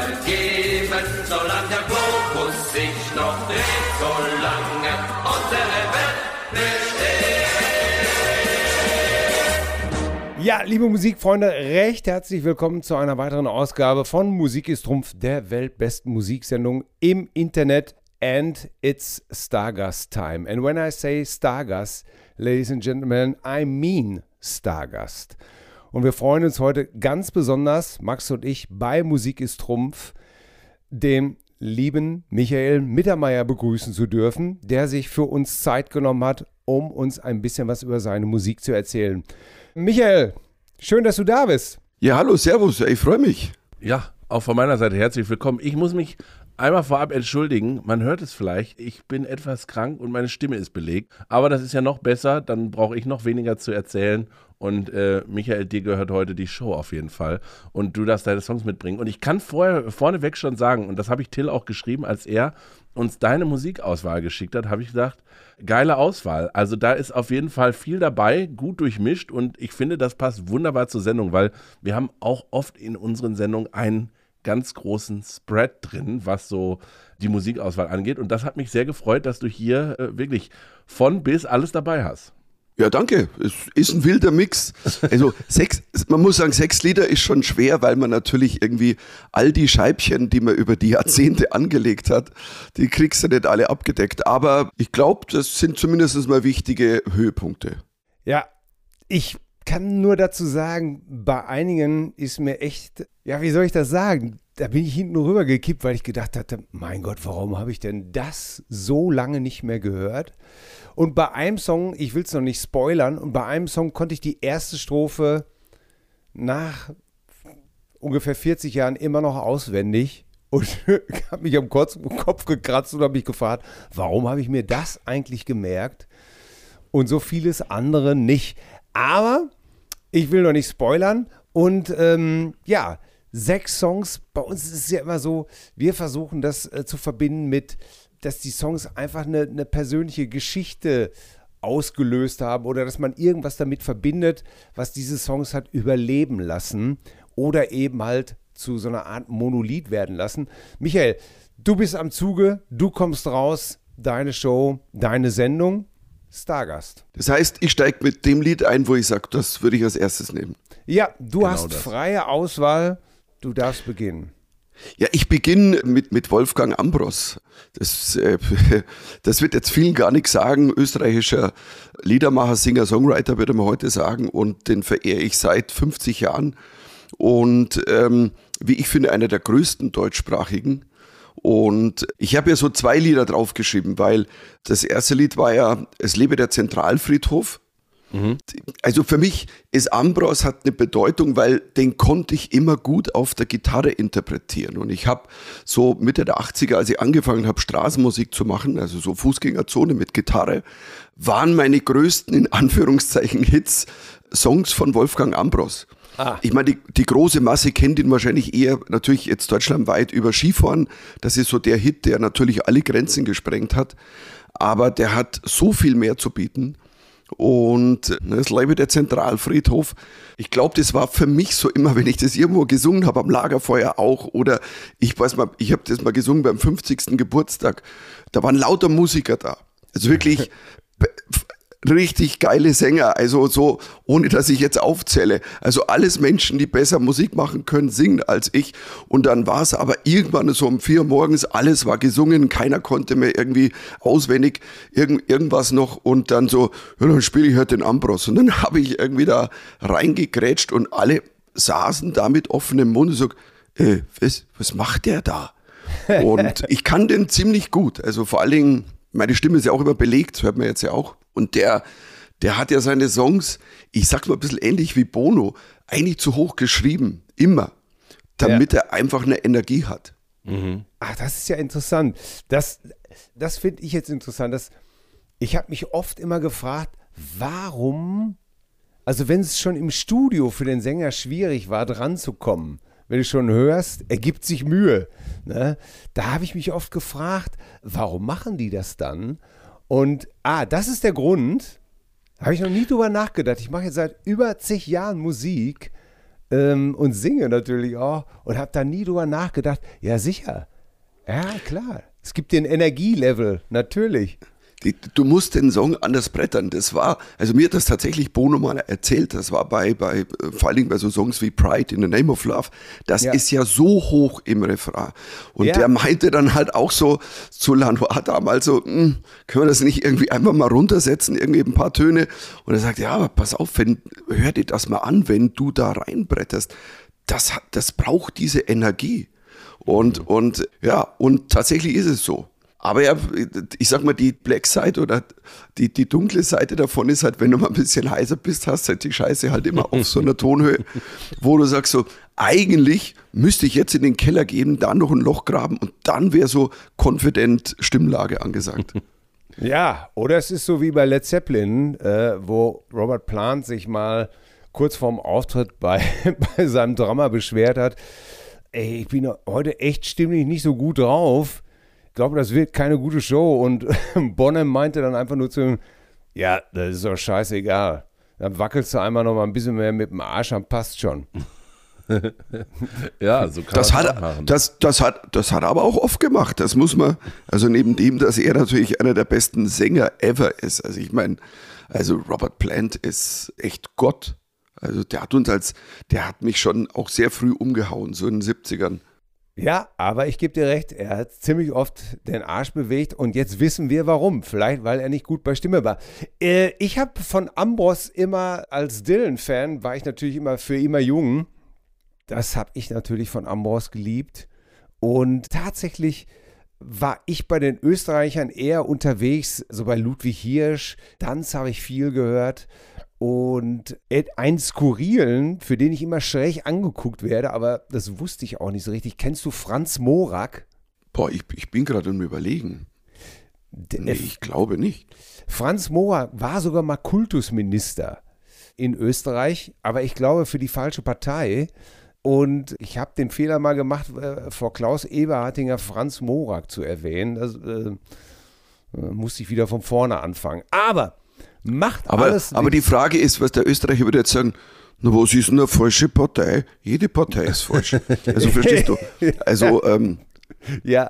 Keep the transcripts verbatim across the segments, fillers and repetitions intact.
geben, solange der Globus sich noch dreht, solange unsere Welt besteht. Ja, liebe Musikfreunde, recht herzlich willkommen zu einer weiteren Ausgabe von Musik ist Trumpf, der weltbesten Musiksendung im Internet. And it's Stargast time. And when I say Stargast, ladies and gentlemen, I mean Stargast. Und wir freuen uns heute ganz besonders, Max und ich, bei Musik ist Trumpf, den lieben Michael Mittermeier begrüßen zu dürfen, der sich für uns Zeit genommen hat, um uns ein bisschen was über seine Musik zu erzählen. Michael, schön, dass du da bist. Ja, hallo, servus, ich freue mich. Ja, auch von meiner Seite herzlich willkommen. Ich muss mich einmal vorab entschuldigen, man hört es vielleicht, ich bin etwas krank und meine Stimme ist belegt, aber das ist ja noch besser, dann brauche ich noch weniger zu erzählen und äh, Michael, dir gehört heute die Show auf jeden Fall und du darfst deine Songs mitbringen und ich kann vorher, vorneweg schon sagen, und das habe ich Till auch geschrieben, als er uns deine Musikauswahl geschickt hat, habe ich gedacht, geile Auswahl, also da ist auf jeden Fall viel dabei, gut durchmischt und ich finde, das passt wunderbar zur Sendung, weil wir haben auch oft in unseren Sendungen einen ganz großen Spread drin, was so die Musikauswahl angeht. Und das hat mich sehr gefreut, dass du hier äh, wirklich von bis alles dabei hast. Ja, danke. Es ist ein wilder Mix. Also sechs, man muss sagen, sechs Lieder ist schon schwer, weil man natürlich irgendwie all die Scheibchen, die man über die Jahrzehnte angelegt hat, die kriegst du nicht alle abgedeckt. Aber ich glaube, das sind zumindest mal wichtige Höhepunkte. Ja, ich kann nur dazu sagen, bei einigen ist mir echt, ja, wie soll ich das sagen? Da bin ich hinten rüber gekippt, weil ich gedacht hatte, mein Gott, warum habe ich denn das so lange nicht mehr gehört? Und bei einem Song, ich will es noch nicht spoilern, und bei einem Song konnte ich die erste Strophe nach ungefähr vierzig Jahren immer noch auswendig und habe mich am Kopf gekratzt und habe mich gefragt, warum habe ich mir das eigentlich gemerkt und so vieles andere nicht? Aber ich will noch nicht spoilern und ähm, ja, sechs Songs, bei uns ist es ja immer so, wir versuchen das äh, zu verbinden mit, dass die Songs einfach eine, eine persönliche Geschichte ausgelöst haben oder dass man irgendwas damit verbindet, was diese Songs hat überleben lassen oder eben halt zu so einer Art Monolith werden lassen. Michael, du bist am Zuge, du kommst raus, deine Show, deine Sendung. Stargast. Das heißt, ich steige mit dem Lied ein, wo ich sage, das würde ich als erstes nehmen. Ja, du Genau hast das. freie Auswahl, du darfst beginnen. Ja, ich beginne mit, mit Wolfgang Ambros. Das, äh, das wird jetzt vielen gar nichts sagen. Österreichischer Liedermacher, Singer, Songwriter würde man heute sagen und den verehre ich seit fünfzig Jahren und ähm, wie ich finde, einer der größten deutschsprachigen. Und ich habe ja so zwei Lieder draufgeschrieben, weil das erste Lied war ja Es lebe der Zentralfriedhof. Mhm. Also für mich ist Ambros hat eine Bedeutung, weil den konnte ich immer gut auf der Gitarre interpretieren. Und ich habe so Mitte der achtziger, als ich angefangen habe, Straßenmusik zu machen, also so Fußgängerzone mit Gitarre, waren meine größten, in Anführungszeichen, Hits Songs von Wolfgang Ambros. Ah. Ich meine, die, die große Masse kennt ihn wahrscheinlich eher natürlich jetzt deutschlandweit über Skifahren. Das ist so der Hit, der natürlich alle Grenzen gesprengt hat. Aber der hat so viel mehr zu bieten. Und ne, es lebe der Zentralfriedhof. Ich glaube, das war für mich so immer, wenn ich das irgendwo gesungen habe, am Lagerfeuer auch. Oder ich weiß mal, ich habe das mal gesungen beim fünfzigsten Geburtstag. Da waren lauter Musiker da. Also wirklich richtig geile Sänger, also so, ohne dass ich jetzt aufzähle. Also alles Menschen, die besser Musik machen können, singen als ich. Und dann war es aber irgendwann so um vier Uhr morgens, alles war gesungen, keiner konnte mehr irgendwie auswendig irgend, irgendwas noch. Und dann so, ja, dann spiele ich halt den Ambros. Und dann habe ich irgendwie da reingegrätscht und alle saßen da mit offenem Mund und so, äh, was, was macht der da? Und ich kann den ziemlich gut. Also vor allen Dingen, meine Stimme ist ja auch immer belegt, hört man jetzt ja auch. Und der, der hat ja seine Songs, ich sag's mal ein bisschen ähnlich wie Bono, eigentlich zu hoch geschrieben, immer, damit ja. er einfach eine Energie hat. Mhm. Ach, das ist ja interessant. Das, das finde ich jetzt interessant. Das, ich habe mich oft immer gefragt, warum, also wenn es schon im Studio für den Sänger schwierig war, dran zu kommen, wenn du schon hörst, er gibt sich Mühe. Ne? Da habe ich mich oft gefragt, warum machen die das dann? Und, ah, das ist der Grund, habe ich noch nie drüber nachgedacht. Ich mache jetzt seit über zig Jahren Musik. ähm, und singe natürlich auch und habe da nie drüber nachgedacht. Ja, sicher. Ja, klar. Es gibt den Energielevel, natürlich. Die, du musst den Song anders brettern. Das war, also mir hat das tatsächlich Bono mal erzählt, das war bei, bei vor allen Dingen bei so Songs wie Pride in the Name of Love, das Ja. ist ja so hoch im Refrain. Und Ja. der meinte dann halt auch so zu Lanois damals so, hm, können wir das nicht irgendwie einfach mal runtersetzen, irgendwie ein paar Töne? Und er sagt, ja, aber pass auf, wenn, hör dir das mal an, wenn du da reinbretterst, das, hat- das braucht diese Energie. Und, und ja, und tatsächlich ist es so. Aber ja, ich sag mal, die Black Side oder die, die dunkle Seite davon ist halt, wenn du mal ein bisschen heiser bist, hast halt die Scheiße halt immer auf so einer Tonhöhe, wo du sagst so, eigentlich müsste ich jetzt in den Keller gehen, da noch ein Loch graben und dann wäre so confident Stimmlage angesagt. Ja, oder es ist so wie bei Led Zeppelin, äh, wo Robert Plant sich mal kurz vorm Auftritt bei, bei seinem Drummer beschwert hat, ey, ich bin heute echt stimmlich nicht so gut drauf. Ich glaube, das wird keine gute Show. Und Bonham meinte dann einfach nur zu ihm, ja, das ist doch scheißegal. Dann wackelst du einmal noch mal ein bisschen mehr mit dem Arsch, dann passt schon. Ja, so kann Das man hat, auch machen. das, das, hat, das hat er aber auch oft gemacht. Das muss man, also neben dem, dass er natürlich einer der besten Sänger ever ist. Also ich meine, also Robert Plant ist echt Gott. Also der hat uns als, der hat mich schon auch sehr früh umgehauen, so in den siebzigern. Ja, aber ich gebe dir recht, er hat ziemlich oft den Arsch bewegt und jetzt wissen wir warum. Vielleicht, weil er nicht gut bei Stimme war. Äh, ich habe von Ambros immer, als Dylan-Fan, war ich natürlich immer für immer jung. Das habe ich natürlich von Ambros geliebt. Und tatsächlich war ich bei den Österreichern eher unterwegs, so bei Ludwig Hirsch. Danz habe ich viel gehört. Und einen Skurrilen, für den ich immer schräg angeguckt werde, aber das wusste ich auch nicht so richtig. Kennst du Franz Morak? Boah, ich, ich bin gerade am Überlegen. Der, Nee, ich glaube nicht. Franz Morak war sogar mal Kultusminister in Österreich, aber ich glaube für die falsche Partei. Und ich habe den Fehler mal gemacht, äh, vor Klaus Eberhardinger Franz Morak zu erwähnen. Das äh, äh, musste ich wieder von vorne anfangen. Aber macht Aber, alles aber die nichts. Frage ist, was der Österreicher würde jetzt sagen, na, was ist denn eine falsche Partei? Jede Partei ist falsch. Also verstehst du? Also, ähm, Ja,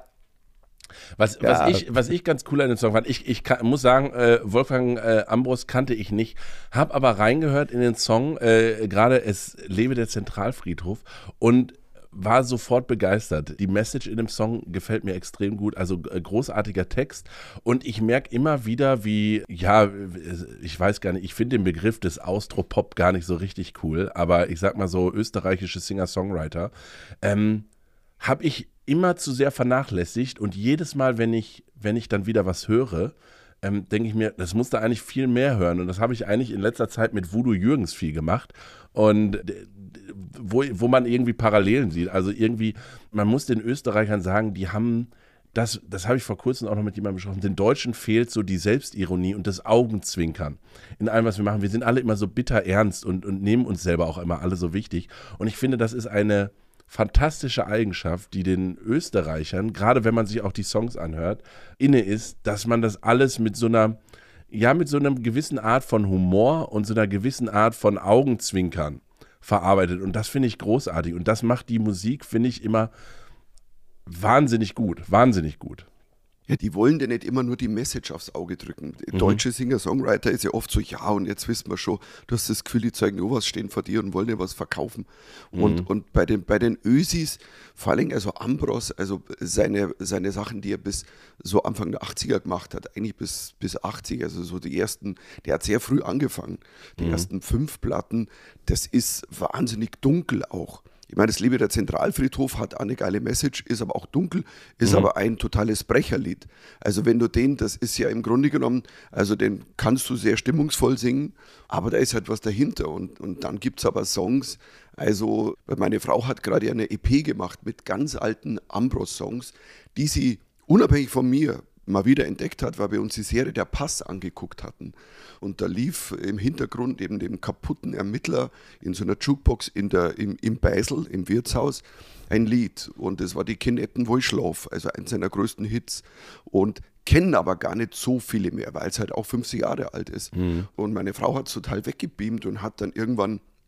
Was, Ja. was, ich, was ich ganz cool an dem Song fand, ich, ich kann, muss sagen, äh, Wolfgang äh, Ambros kannte ich nicht, habe aber reingehört in den Song, äh, gerade es lebe der Zentralfriedhof und war sofort begeistert. Die Message in dem Song gefällt mir extrem gut, also äh, großartiger Text und ich merke immer wieder, wie, ja, ich weiß gar nicht, ich finde den Begriff des Austropop gar nicht so richtig cool, aber ich sag mal so österreichische Singer-Songwriter, ähm, habe ich immer zu sehr vernachlässigt und jedes Mal, wenn ich, wenn ich dann wieder was höre, ähm, denke ich mir, das musst du eigentlich viel mehr hören und das habe ich eigentlich in letzter Zeit mit Voodoo Jürgens viel gemacht und äh, wo, wo man irgendwie Parallelen sieht, also irgendwie, man muss den Österreichern sagen, die haben, das, das habe ich vor kurzem auch noch mit jemandem besprochen, den Deutschen fehlt so die Selbstironie und das Augenzwinkern in allem, was wir machen. Wir sind alle immer so bitter ernst und, und nehmen uns selber auch immer alle so wichtig und ich finde, das ist eine fantastische Eigenschaft, die den Österreichern, gerade wenn man sich auch die Songs anhört, inne ist, dass man das alles mit so einer, ja, mit so einer gewissen Art von Humor und so einer gewissen Art von Augenzwinkern verarbeitet. Und das finde ich großartig. Und das macht die Musik, finde ich, immer wahnsinnig gut. Wahnsinnig gut. ja, die wollen dir nicht immer nur die Message aufs Auge drücken. Deutsche Singer-Songwriter ist ja oft so, ja, und jetzt wissen wir schon, du hast das Gefühl, die zeigen nur was, stehen vor dir und wollen dir was verkaufen. Und, und bei den, bei den Ösis, vor allem also Ambros, also seine, seine Sachen, die er bis so Anfang der achtziger gemacht hat, eigentlich bis, bis achtzig, also so die ersten, der hat sehr früh angefangen. Die ersten fünf Platten, das ist wahnsinnig dunkel auch. Ich meine, das Lebe der Zentralfriedhof hat eine geile Message, ist aber auch dunkel, ist mhm. aber ein totales Brecherlied. Also wenn du den, das ist ja im Grunde genommen, also den kannst du sehr stimmungsvoll singen, aber da ist halt was dahinter. Und, und dann gibt es aber Songs, also meine Frau hat gerade eine E P gemacht mit ganz alten Ambros-Songs, die sie unabhängig von mir mal wieder entdeckt hat, weil wir uns die Serie Der Pass angeguckt hatten. Und da lief im Hintergrund neben dem kaputten Ermittler in so einer Jukebox in der, im, im Beisel, im Wirtshaus, ein Lied. Und das war die Kinetten, wo ich schlaf, also eins seiner größten Hits. Und kennen aber gar nicht so viele mehr, weil es halt auch fünfzig Jahre alt ist. Mhm. Und meine Frau hat es total weggebeamt und hat dann irgendwann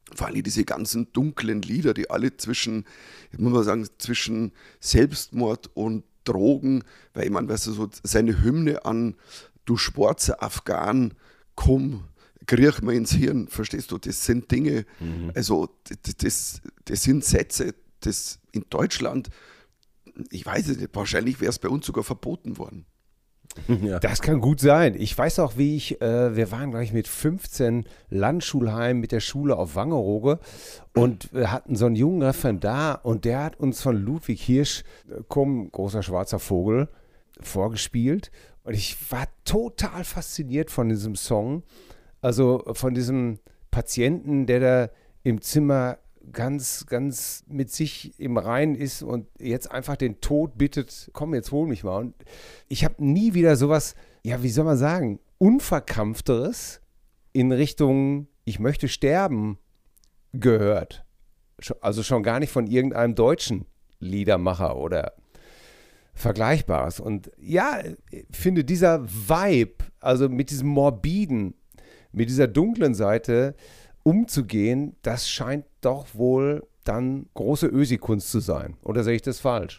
vor allem diese ganzen dunklen Lieder, die alle zwischen, ich muss mal sagen, zwischen Selbstmord und Drogen, weil ich meine, weißt du, so seine Hymne an du schwarzer Afghan, komm, kriech mir ins Hirn, verstehst du, das sind Dinge, mhm. also das, das, das sind Sätze, das in Deutschland, ich weiß es nicht, wahrscheinlich wäre es bei uns sogar verboten worden. Ja. Das kann gut sein. Ich weiß auch, wie ich, äh, wir waren gleich mit fünfzehn Landschulheim mit der Schule auf Wangerooge und wir hatten so einen jungen Referendar und der hat uns von Ludwig Hirsch, komm, großer schwarzer Vogel, vorgespielt und ich war total fasziniert von diesem Song, also von diesem Patienten, der da im Zimmer ganz, ganz mit sich im Reinen ist und jetzt einfach den Tod bittet, komm, jetzt hol mich mal. Und ich habe nie wieder sowas, ja, wie soll man sagen, unverkrampfteres in Richtung, ich möchte sterben, gehört. Also schon gar nicht von irgendeinem deutschen Liedermacher oder Vergleichbares. Und ja, ich finde dieser Vibe, also mit diesem Morbiden, mit dieser dunklen Seite umzugehen, das scheint doch wohl dann große Ösi-Kunst zu sein. Oder sehe ich das falsch?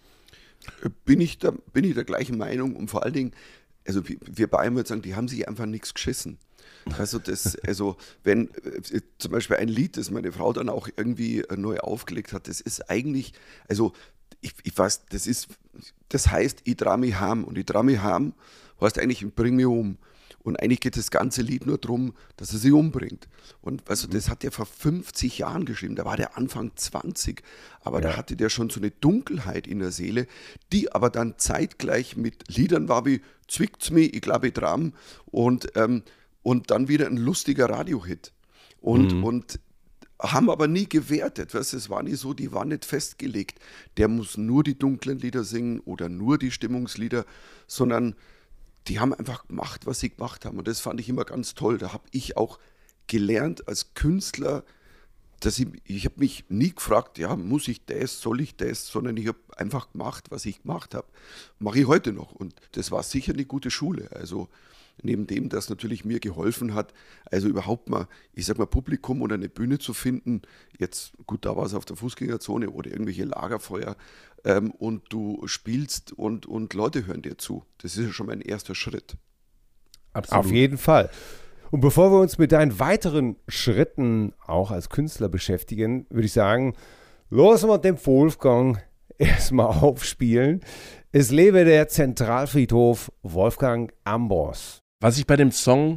Bin ich, da, bin ich der gleichen Meinung und vor allen Dingen, also wir, wir Bayern würden sagen, die haben sich einfach nichts geschissen. Also, das, also wenn äh, zum Beispiel ein Lied, das meine Frau dann auch irgendwie äh, neu aufgelegt hat, das ist eigentlich, also ich, ich weiß, das ist, das heißt, ich trau mich heim und ich trau mich heim heißt eigentlich, bring mich um. Und eigentlich geht das ganze Lied nur darum, dass er sie umbringt. Und also, das hat er vor fünfzig Jahren geschrieben, da war der Anfang zwanzig, aber ja. Da hatte der schon so eine Dunkelheit in der Seele, die aber dann zeitgleich mit Liedern war wie Zwickt's mich, ich glaube ich dran und, ähm, und dann wieder ein lustiger Radiohit. Und, mhm. und haben aber nie gewertet, weißt, es war nie so, die waren nicht festgelegt, der muss nur die dunklen Lieder singen oder nur die Stimmungslieder, sondern die haben einfach gemacht, was sie gemacht haben. Und das fand ich immer ganz toll. Da habe ich auch gelernt als Künstler, dass ich, ich habe mich nie gefragt, ja, muss ich das, soll ich das, sondern ich habe einfach gemacht, was ich gemacht habe. Mache ich heute noch. Und das war sicher eine gute Schule. Also neben dem, das natürlich mir geholfen hat, also überhaupt mal, ich sag mal, Publikum oder eine Bühne zu finden. Jetzt, gut, da war es auf der Fußgängerzone oder irgendwelche Lagerfeuer. Ähm, und du spielst und, und Leute hören dir zu. Das ist ja schon mein erster Schritt. Absolut. Auf jeden Fall. Und bevor wir uns mit deinen weiteren Schritten auch als Künstler beschäftigen, würde ich sagen, lassen wir den Wolfgang erstmal aufspielen. Es lebe der Zentralfriedhof Wolfgang Ambros. Was ich bei dem Song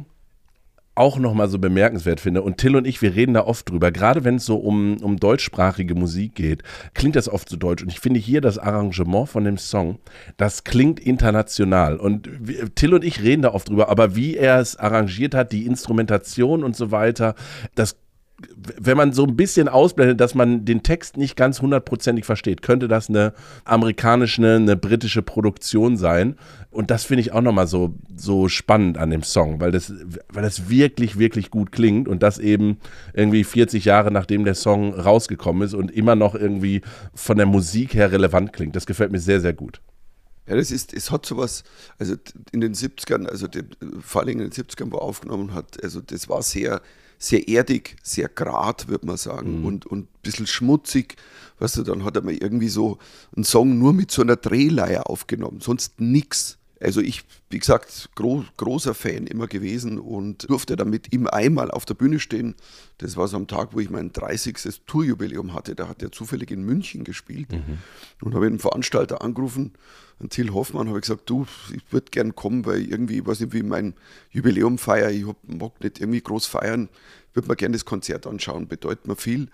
auch nochmal so bemerkenswert finde, und Till und ich, wir reden da oft drüber, gerade wenn es so um, um deutschsprachige Musik geht, klingt das oft so deutsch. Und ich finde hier das Arrangement von dem Song, das klingt international. Und wir, Till und ich reden da oft drüber, aber wie er es arrangiert hat, die Instrumentation und so weiter, das wenn man so ein bisschen ausblendet, dass man den Text nicht ganz hundertprozentig versteht, könnte das eine amerikanische, eine, eine britische Produktion sein. Und das finde ich auch nochmal so, so spannend an dem Song, weil das, weil das wirklich, wirklich gut klingt und das eben irgendwie vierzig Jahre nachdem der Song rausgekommen ist und immer noch irgendwie von der Musik her relevant klingt. Das gefällt mir sehr, sehr gut. Ja, das ist, es hat sowas, also in den siebzigern, also die, vor allem in den siebzigern, wo er aufgenommen hat, also das war sehr, sehr erdig, sehr grad, würde man sagen, mhm. und, und ein bisschen schmutzig. Weißt du, dann hat er mal irgendwie so einen Song nur mit so einer Drehleier aufgenommen, sonst nix. Also ich, wie gesagt, gro- großer Fan immer gewesen und durfte dann mit ihm einmal auf der Bühne stehen. Das war so am Tag, wo ich mein dreißigstes Tourjubiläum hatte. Da hat er zufällig in München gespielt. Mhm. Und habe den Veranstalter angerufen, an Till Hoffmann, habe ich gesagt, du, ich würde gern kommen, weil irgendwie, ich weiß nicht, wie mein Jubiläum feier, ich hab, mag nicht irgendwie groß feiern, würde mir gerne das Konzert anschauen, bedeutet mir viel.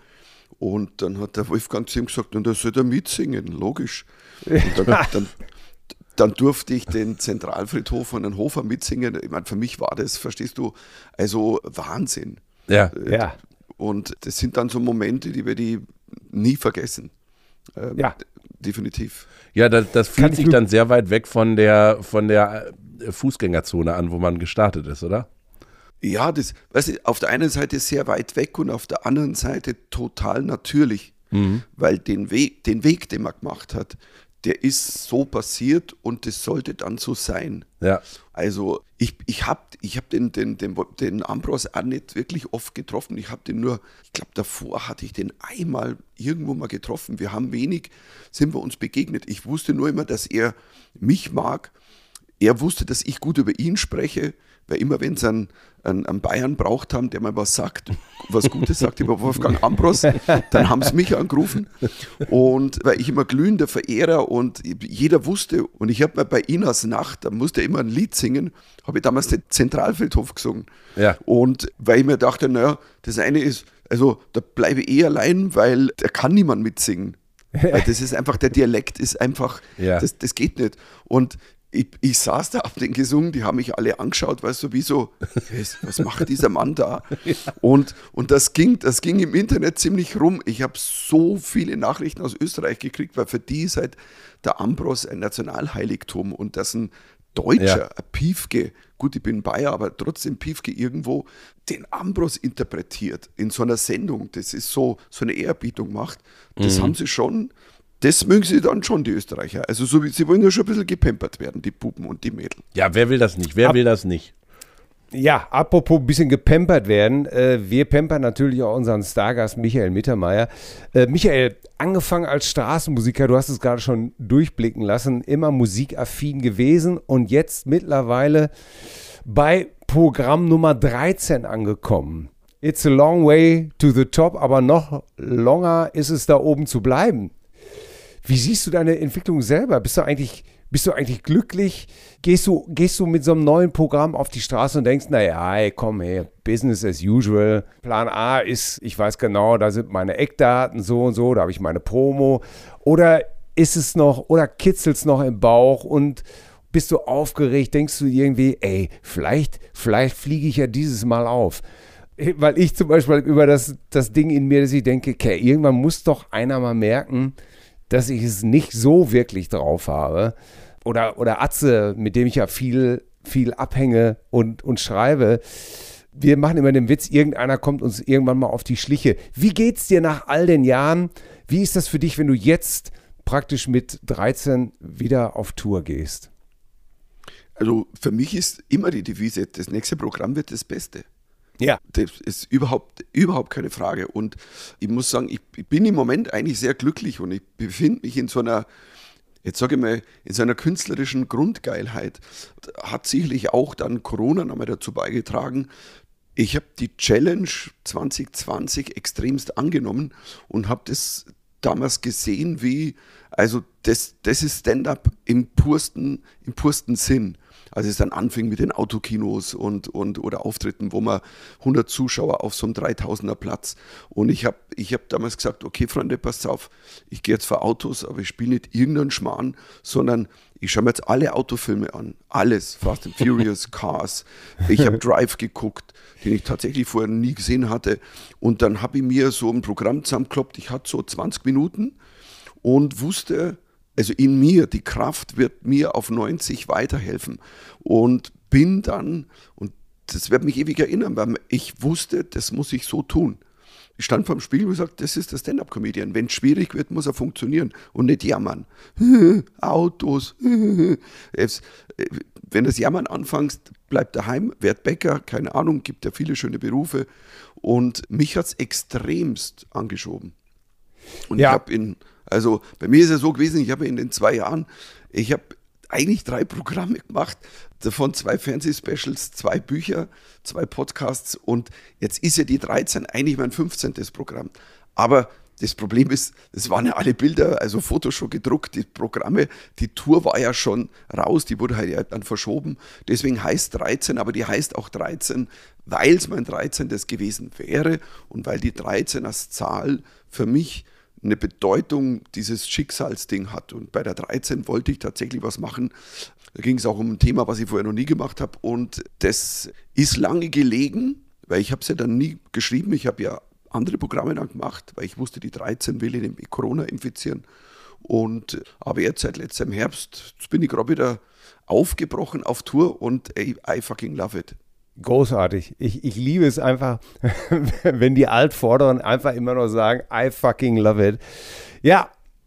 Und dann hat der Wolfgang zu ihm gesagt, und da soll er mitsingen, logisch. Und dann, dann Dann durfte ich den Zentralfriedhof von den Hofer mitsingen. Ich meine, für mich war das, verstehst du, also Wahnsinn. Ja, äh, ja. Und das sind dann so Momente, die werde ich nie vergessen. Ähm, ja. Definitiv. Ja, das, das fühlt sich dann sehr weit weg von der, von der Fußgängerzone an, wo man gestartet ist, oder? Ja, das, weißt du, auf der einen Seite sehr weit weg und auf der anderen Seite total natürlich. Mhm. Weil den Weg, den Weg, den man gemacht hat, der ist so passiert und das sollte dann so sein. Ja. Also ich, ich habe ich hab den, den, den, den Ambros auch nicht wirklich oft getroffen. Ich habe den nur, ich glaube davor hatte ich den einmal irgendwo mal getroffen. Wir haben wenig, sind wir uns begegnet. Ich wusste nur immer, dass er mich mag. Er wusste, dass ich gut über ihn spreche, weil immer wenn sie einen, einen, einen Bayern braucht haben, der mal was sagt, was Gutes sagt über Wolfgang Ambros, dann haben sie mich angerufen. Und weil ich immer glühender Verehrer und jeder wusste, und ich habe mal bei Inas Nacht, da musste er immer ein Lied singen, habe ich damals den Zentralfeldhof gesungen. Ja. Und weil ich mir dachte, naja, das eine ist, also da bleibe ich eh allein, weil da kann niemand mitsingen. Weil das ist einfach, der Dialekt ist einfach, Ja. das, das geht nicht. Und Ich, ich saß da, hab den gesungen, die haben mich alle angeschaut, weißt du, wie so, was, was macht dieser Mann da? Ja. Und, und das ging, das ging im Internet ziemlich rum. Ich habe so viele Nachrichten aus Österreich gekriegt, weil für die ist halt der Ambros ein Nationalheiligtum und dass ein Deutscher, ja. ein Piefke, gut, ich bin Bayer, aber trotzdem Piefke irgendwo, den Ambros interpretiert in so einer Sendung, das ist so, so eine Ehrerbietung macht, das mhm. haben sie schon. Das mögen sie dann schon, die Österreicher. Also so, sie wollen ja schon ein bisschen gepampert werden, die Buben und die Mädel. Ja, wer will das nicht? Wer Ab- will das nicht? Ja, apropos ein bisschen gepampert werden. Äh, wir pampern natürlich auch unseren Stargast Michael Mittermeier. Äh, Michael, angefangen als Straßenmusiker, du hast es gerade schon durchblicken lassen, immer musikaffin gewesen und jetzt mittlerweile bei Programm Nummer dreizehn angekommen. It's a long way to the top, aber noch longer ist es da oben zu bleiben. Wie siehst du deine Entwicklung selber? Bist du eigentlich, bist du eigentlich glücklich? Gehst du, gehst du mit so einem neuen Programm auf die Straße und denkst, naja, hey, komm, hey, Business as usual. Plan A ist, ich weiß genau, da sind meine Eckdaten so und so, da habe ich meine Promo. Oder ist es noch, oder kitzelt es noch im Bauch und bist du aufgeregt? Denkst du irgendwie, ey, vielleicht, vielleicht fliege ich ja dieses Mal auf. Weil ich zum Beispiel über das, das Ding in mir, dass ich denke, okay, irgendwann muss doch einer mal merken, dass ich es nicht so wirklich drauf habe. Oder, oder Atze, mit dem ich ja viel, viel abhänge und, und schreibe. Wir machen immer den Witz, irgendeiner kommt uns irgendwann mal auf die Schliche. Wie geht's dir nach all den Jahren? Wie ist das für dich, wenn du jetzt praktisch mit dreizehn wieder auf Tour gehst? Also für mich ist immer die Devise, das nächste Programm wird das Beste. Ja. Das ist überhaupt, überhaupt keine Frage. Und ich muss sagen, ich bin im Moment eigentlich sehr glücklich und ich befinde mich in so einer, jetzt sage ich mal, in so einer künstlerischen Grundgeilheit. Hat sicherlich auch dann Corona nochmal dazu beigetragen. Ich habe die Challenge zwanzig zwanzig extremst angenommen und habe das damals gesehen, wie, also das, das ist Stand-up im pursten, im pursten Sinn. Als es dann anfing mit den Autokinos und, und oder Auftritten, wo man hundert Zuschauer auf so einem dreitausender Platz. Und ich habe ich hab damals gesagt, okay Freunde, passt auf, ich gehe jetzt für Autos, aber ich spiele nicht irgendeinen Schmarrn, sondern ich schaue mir jetzt alle Autofilme an. Alles, Fast and Furious, Cars. Ich habe Drive geguckt, den ich tatsächlich vorher nie gesehen hatte. Und dann habe ich mir so ein Programm zusammengekloppt, ich hatte so zwanzig Minuten und wusste, also in mir, die Kraft wird mir auf neunzig weiterhelfen. Und bin dann, und das wird mich ewig erinnern, weil ich wusste, das muss ich so tun. Ich stand vor dem Spiegel und gesagt, das ist der Stand-Up-Comedian. Wenn es schwierig wird, muss er funktionieren und nicht jammern. Autos. Jetzt, wenn das Jammern anfängst, bleib daheim, werd Bäcker, keine Ahnung, gibt ja viele schöne Berufe. Und mich hat es extremst angeschoben. Und ja. ich habe in Also bei mir ist es so gewesen, ich habe in den zwei Jahren, ich habe eigentlich drei Programme gemacht, davon zwei Fernsehspecials, zwei Bücher, zwei Podcasts und jetzt ist ja die dreizehn eigentlich mein fünfzehntes Programm. Aber das Problem ist, es waren ja alle Bilder, also Fotos schon gedruckt, die Programme, die Tour war ja schon raus, die wurde halt ja dann verschoben. Deswegen heißt dreizehn, aber die heißt auch dreizehn, weil es mein dreizehntes gewesen wäre und weil die dreizehn als Zahl für mich eine Bedeutung dieses Schicksalsding hat. Und bei der dreizehn wollte ich tatsächlich was machen. Da ging es auch um ein Thema, was ich vorher noch nie gemacht habe. Und das ist lange gelegen, weil ich habe es ja dann nie geschrieben. Ich habe ja andere Programme dann gemacht, weil ich wusste, die dreizehn will ich mit Corona infizieren. Und aber jetzt seit letztem Herbst, jetzt bin ich gerade wieder aufgebrochen auf Tour und ey, I fucking love it. Großartig. Ich, ich liebe es einfach, wenn die Altvorderen einfach immer noch sagen, I fucking love it. Ja,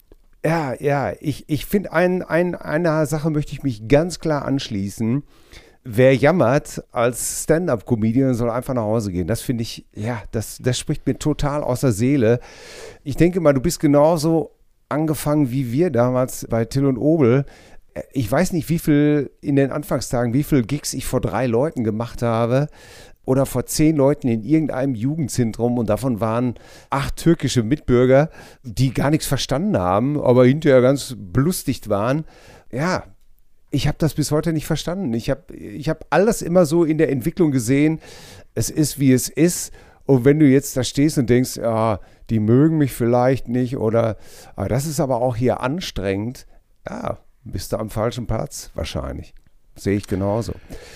Ja, ja, ich, ich finde, ein, ein, einer Sache möchte ich mich ganz klar anschließen. Wer jammert als Stand-up-Comedian, soll einfach nach Hause gehen. Das finde ich, ja, das, das spricht mir total aus der Seele. Ich denke mal, du bist genauso angefangen wie wir damals bei Till und Obel. Ich weiß nicht, wie viel in den Anfangstagen, wie viel Gigs ich vor drei Leuten gemacht habe oder vor zehn Leuten in irgendeinem Jugendzentrum und davon waren acht türkische Mitbürger, die gar nichts verstanden haben, aber hinterher ganz belustigt waren. Ja, ich habe das bis heute nicht verstanden. Ich habe ich hab alles immer so in der Entwicklung gesehen, es ist, wie es ist. Und wenn du jetzt da stehst und denkst, ja, die mögen mich vielleicht nicht oder ah, das ist aber auch hier anstrengend, ja, bist du am falschen Platz wahrscheinlich. Sehe ich genauso.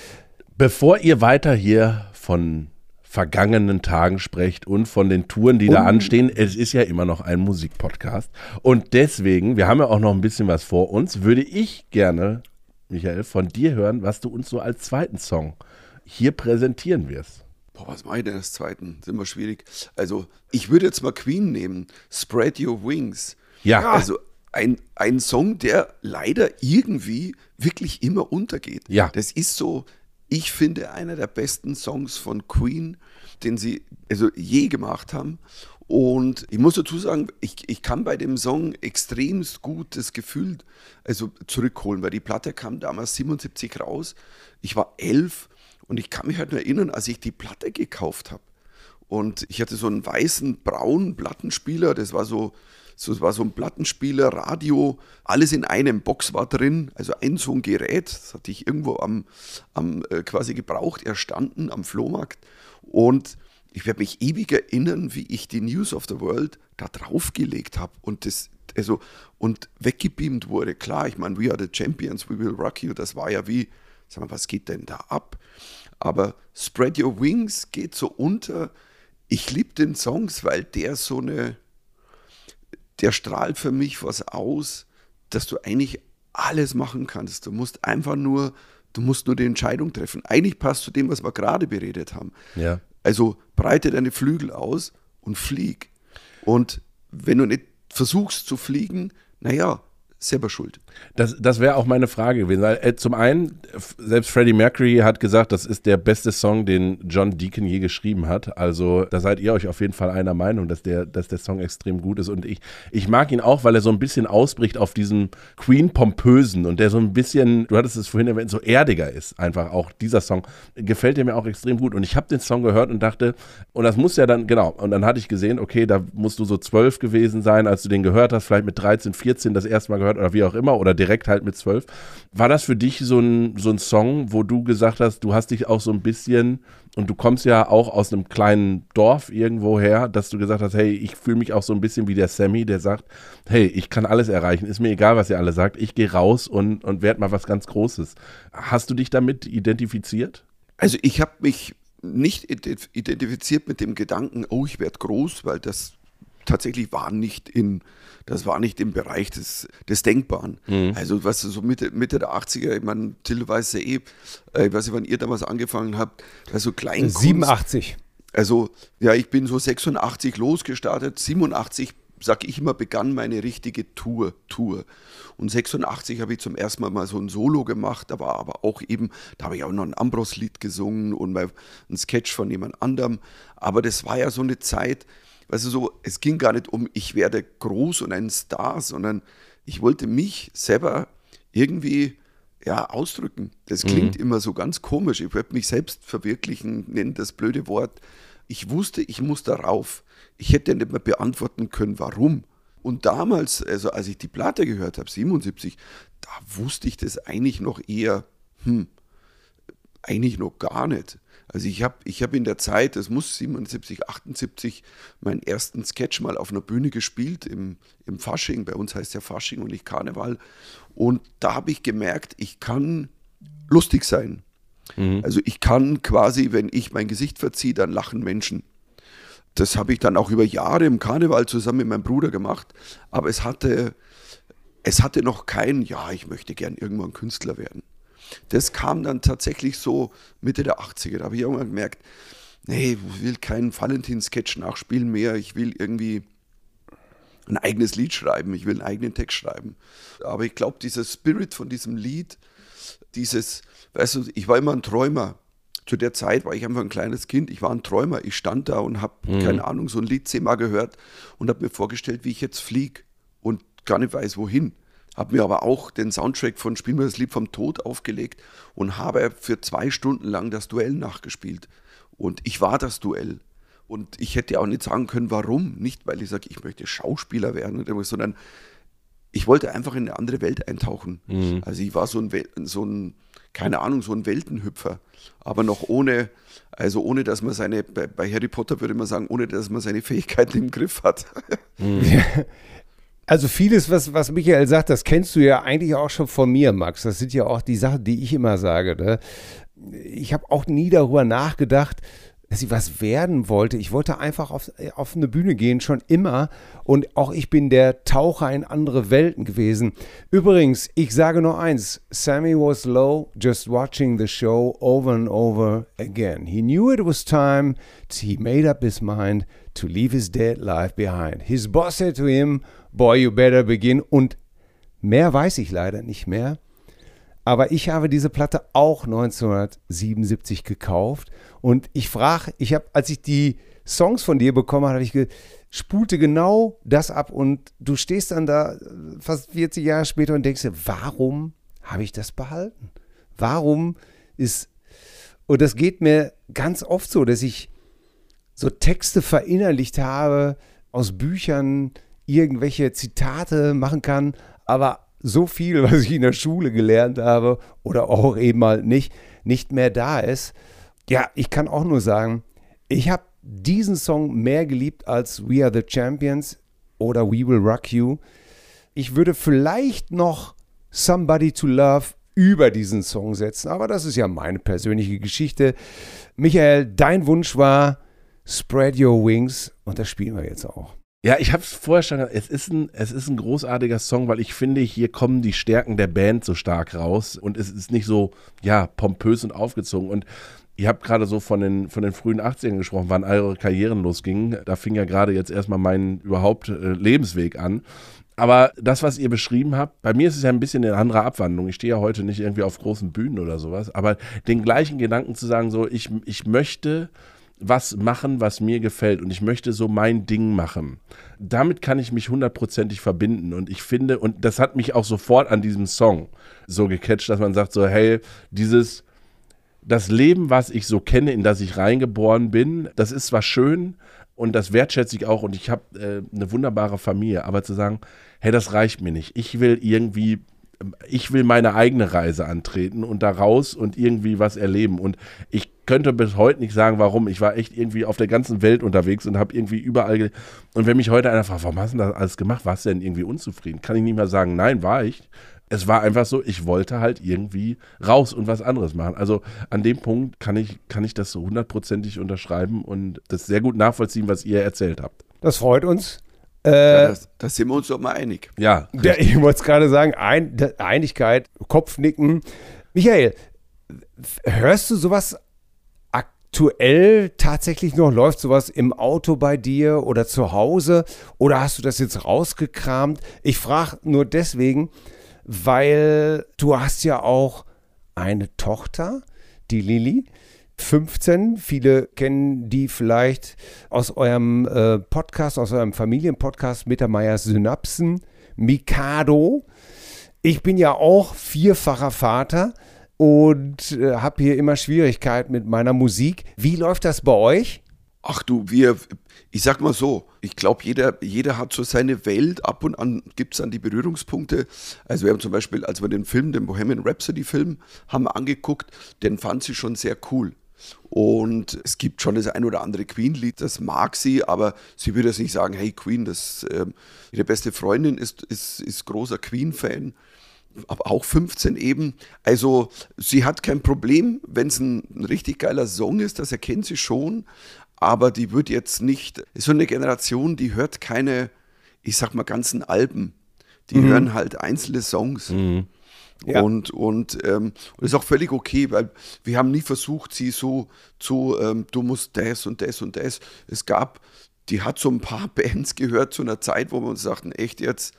Bevor ihr weiter hier von vergangenen Tagen sprecht und von den Touren, die da anstehen, es ist ja immer noch ein Musikpodcast. Und deswegen, wir haben ja auch noch ein bisschen was vor uns, würde ich gerne, Michael, von dir hören, was du uns so als zweiten Song hier präsentieren wirst. Boah, was mache ich denn als zweiten? Das ist immer schwierig. Also, ich würde jetzt mal Queen nehmen. Spread Your Wings. Ja. Also, ein, ein Song, der leider irgendwie wirklich immer untergeht. Ja. Das ist so, ich finde, einer der besten Songs von Queen, den sie also je gemacht haben. Und ich muss dazu sagen, ich, ich kann bei dem Song extremst gut das Gefühl also zurückholen, weil die Platte kam damals siebenundsiebzig raus. Ich war elf und ich kann mich halt nur erinnern, als ich die Platte gekauft habe. Und ich hatte so einen weißen, braunen Plattenspieler, das war so, so, das war so ein Plattenspieler, Radio, alles in einem, Box war drin, also ein so ein Gerät, das hatte ich irgendwo am, am äh, quasi gebraucht erstanden, am Flohmarkt. Und ich werde mich ewig erinnern, wie ich die News of the World da draufgelegt habe und das, also, und weggebeamt wurde. Klar, ich meine, we are the champions, we will rock you, das war ja wie, sag mal, was geht denn da ab? Aber Spread Your Wings geht so unter. Ich liebe den Songs, weil der so eine, der strahlt für mich was aus, dass du eigentlich alles machen kannst. Du musst einfach nur, du musst nur die Entscheidung treffen. Eigentlich passt zu dem, was wir gerade beredet haben. Ja. Also breite deine Flügel aus und flieg. Und wenn du nicht versuchst zu fliegen, naja, selber schuld. Das, das wäre auch meine Frage gewesen. Weil, äh, zum einen, selbst Freddie Mercury hat gesagt, das ist der beste Song, den John Deacon je geschrieben hat. Also da seid ihr euch auf jeden Fall einer Meinung, dass der, dass der Song extrem gut ist. Und ich, ich mag ihn auch, weil er so ein bisschen ausbricht auf diesen Queen-Pompösen und der so ein bisschen, du hattest es vorhin erwähnt, so erdiger ist. Einfach auch dieser Song gefällt dir mir auch extrem gut. Und ich habe den Song gehört und dachte, und das muss ja dann, genau, und dann hatte ich gesehen, okay, da musst du so zwölf gewesen sein, als du den gehört hast, vielleicht mit dreizehn, vierzehn das erste Mal gehört oder wie auch immer oder direkt halt mit zwölf. War das für dich so ein, so ein Song, wo du gesagt hast, du hast dich auch so ein bisschen, und du kommst ja auch aus einem kleinen Dorf irgendwo her, dass du gesagt hast, hey, ich fühle mich auch so ein bisschen wie der Sammy, der sagt, hey, ich kann alles erreichen, ist mir egal, was ihr alle sagt, ich gehe raus und, und werde mal was ganz Großes. Hast du dich damit identifiziert? Also ich habe mich nicht identifiziert mit dem Gedanken, oh, ich werde groß, weil das tatsächlich war nicht in, das war nicht im Bereich des, des Denkbaren. Mhm. Also was so Mitte, Mitte der achtziger, ich meine, Till weiß ja eh, ich weiß nicht, wann ihr damals angefangen habt, also Kleinkunst. siebenundachtzig. Also ja, ich bin so sechsundachtzig losgestartet, siebenundachtzig, sag ich immer, begann meine richtige Tour, Tour. Und sechsundachtzig habe ich zum ersten Mal mal so ein Solo gemacht, da war aber auch eben, da habe ich auch noch ein Ambros-Lied gesungen und mal ein Sketch von jemand anderem. Aber das war ja so eine Zeit, also so, es ging gar nicht um, ich werde groß und ein Star, sondern ich wollte mich selber irgendwie ja, ausdrücken. Das klingt mhm. immer so ganz komisch. Ich wollte mich selbst verwirklichen, nennen das blöde Wort. Ich wusste, ich muss darauf. Ich hätte nicht mehr beantworten können, warum. Und damals, also als ich die Platte gehört habe, siebenundsiebzig, da wusste ich das eigentlich noch eher, hm, eigentlich noch gar nicht. Also ich habe ich hab in der Zeit, das muss siebenundsiebzig, achtundsiebzig, meinen ersten Sketch mal auf einer Bühne gespielt, im, im Fasching, bei uns heißt ja Fasching und nicht Karneval. Und da habe ich gemerkt, ich kann lustig sein. Mhm. Also ich kann quasi, wenn ich mein Gesicht verziehe, dann lachen Menschen. Das habe ich dann auch über Jahre im Karneval zusammen mit meinem Bruder gemacht. Aber es hatte, es hatte noch kein, ja, ich möchte gern irgendwann Künstler werden. Das kam dann tatsächlich so Mitte der achtziger. Da habe ich irgendwann gemerkt, nee, ich will keinen Valentin-Sketch nachspielen mehr. Ich will irgendwie, ein eigenes Lied schreiben, ich will einen eigenen Text schreiben. Aber ich glaube, dieser Spirit von diesem Lied, dieses, weißt du, ich war immer ein Träumer. Zu der Zeit war ich einfach ein kleines Kind, ich war ein Träumer. Ich stand da und habe, mhm. keine Ahnung, so ein Lied zehnmal gehört und habe mir vorgestellt, wie ich jetzt fliege und gar nicht weiß, wohin. Habe mir aber auch den Soundtrack von Spiel mir das Lied vom Tod aufgelegt und habe für zwei Stunden lang das Duell nachgespielt. Und ich war das Duell. Und ich hätte auch nicht sagen können, warum. Nicht, weil ich sage, ich möchte Schauspieler werden, sondern ich wollte einfach in eine andere Welt eintauchen. Mhm. Also ich war so ein, so ein, keine Ahnung, so ein Weltenhüpfer. Aber noch ohne, also ohne, dass man seine, bei, bei Harry Potter würde man sagen, ohne, dass man seine Fähigkeiten im Griff hat. Mhm. Also vieles, was, was Michael sagt, das kennst du ja eigentlich auch schon von mir, Max. Das sind ja auch die Sachen, die ich immer sage. Ne? Ich habe auch nie darüber nachgedacht, dass ich was werden wollte. Ich wollte einfach auf, auf eine Bühne gehen, schon immer. Und auch ich bin der Taucher in andere Welten gewesen. Übrigens, ich sage nur eins. Sammy was low, just watching the show over and over again. He knew it was time. He made up his mind to leave his dead life behind. His boss said to him, boy, you better begin. Und mehr weiß ich leider nicht mehr. Aber ich habe diese Platte auch neunzehnhundertsiebenundsiebzig gekauft und ich frage, ich habe, als ich die Songs von dir bekommen habe, ich ge- spulte genau das ab und du stehst dann da fast vierzig Jahre später und denkst dir, warum habe ich das behalten? Warum ist, und das geht mir ganz oft so, dass ich so Texte verinnerlicht habe, aus Büchern irgendwelche Zitate machen kann, aber so viel, was ich in der Schule gelernt habe oder auch eben mal nicht, nicht mehr da ist. Ja, ich kann auch nur sagen, ich habe diesen Song mehr geliebt als We Are the Champions oder We Will Rock You. Ich würde vielleicht noch Somebody to Love über diesen Song setzen, aber das ist ja meine persönliche Geschichte. Michael, dein Wunsch war Spread Your Wings und das spielen wir jetzt auch. Ja, ich habe es vorher schon gesagt, es ist, ein, es ist ein großartiger Song, weil ich finde, hier kommen die Stärken der Band so stark raus und es ist nicht so, ja, pompös und aufgezogen. Und ihr habt gerade so von den, von den frühen achtzigern gesprochen, wann eure Karrieren losgingen. Da fing ja gerade jetzt erstmal mein überhaupt äh, Lebensweg an. Aber das, was ihr beschrieben habt, bei mir ist es ja ein bisschen eine andere Abwandlung. Ich stehe ja heute nicht irgendwie auf großen Bühnen oder sowas, aber den gleichen Gedanken zu sagen, so, ich, ich möchte was machen, was mir gefällt und ich möchte so mein Ding machen. Damit kann ich mich hundertprozentig verbinden und ich finde, und das hat mich auch sofort an diesem Song so gecatcht, dass man sagt so, hey, dieses, das Leben, was ich so kenne, in das ich reingeboren bin, das ist zwar schön und das wertschätze ich auch und ich habe äh, eine wunderbare Familie, aber zu sagen, hey, das reicht mir nicht. Ich will irgendwie Ich will meine eigene Reise antreten und da raus und irgendwie was erleben. Und ich könnte bis heute nicht sagen, warum. Ich war echt irgendwie auf der ganzen Welt unterwegs und habe irgendwie überall. Ge- und wenn mich heute einer fragt, warum hast du das alles gemacht? Warst du denn irgendwie unzufrieden? Kann ich nicht mehr sagen, nein, war ich. Es war einfach so, ich wollte halt irgendwie raus und was anderes machen. Also an dem Punkt kann ich, kann ich das so hundertprozentig unterschreiben und das sehr gut nachvollziehen, was ihr erzählt habt. Das freut uns. Äh, ja, das, das sind wir uns doch mal einig. Ja. Der, ich wollte es gerade sagen, Ein, Einigkeit, Kopfnicken. Michael, hörst du sowas aktuell tatsächlich noch? Läuft sowas im Auto bei dir oder zu Hause? Oder hast du das jetzt rausgekramt? Ich frage nur deswegen, weil du hast ja auch eine Tochter, die Lilly, fünfzehn. Viele kennen die vielleicht aus eurem äh, Podcast, aus eurem Familienpodcast Mittermeiers Synapsen, Mikado. Ich bin ja auch vierfacher Vater und äh, habe hier immer Schwierigkeiten mit meiner Musik. Wie läuft das bei euch? Ach du, wir, ich sag mal so, ich glaube, jeder, jeder hat so seine Welt, ab und an gibt es dann die Berührungspunkte. Also wir haben zum Beispiel, als wir den Film, den Bohemian Rhapsody Film, haben wir angeguckt, den fand sie schon sehr cool. Und es gibt schon das ein oder andere Queen-Lied, das mag sie, aber sie würde jetzt nicht sagen, hey Queen, das, äh, ihre beste Freundin ist, ist, ist großer Queen-Fan, aber auch fünfzehn eben. Also sie hat kein Problem, wenn es ein, ein richtig geiler Song ist, das erkennt sie schon, aber die wird jetzt nicht, ist so eine Generation, die hört keine, ich sag mal, ganzen Alben, die mhm. hören halt einzelne Songs. Mhm. Ja. Und, und ähm, und ist auch völlig okay, weil wir haben nie versucht, sie so zu, ähm, du musst das und das und das. Es gab die hat so ein paar Bands gehört zu einer Zeit, wo wir uns dachten, echt jetzt,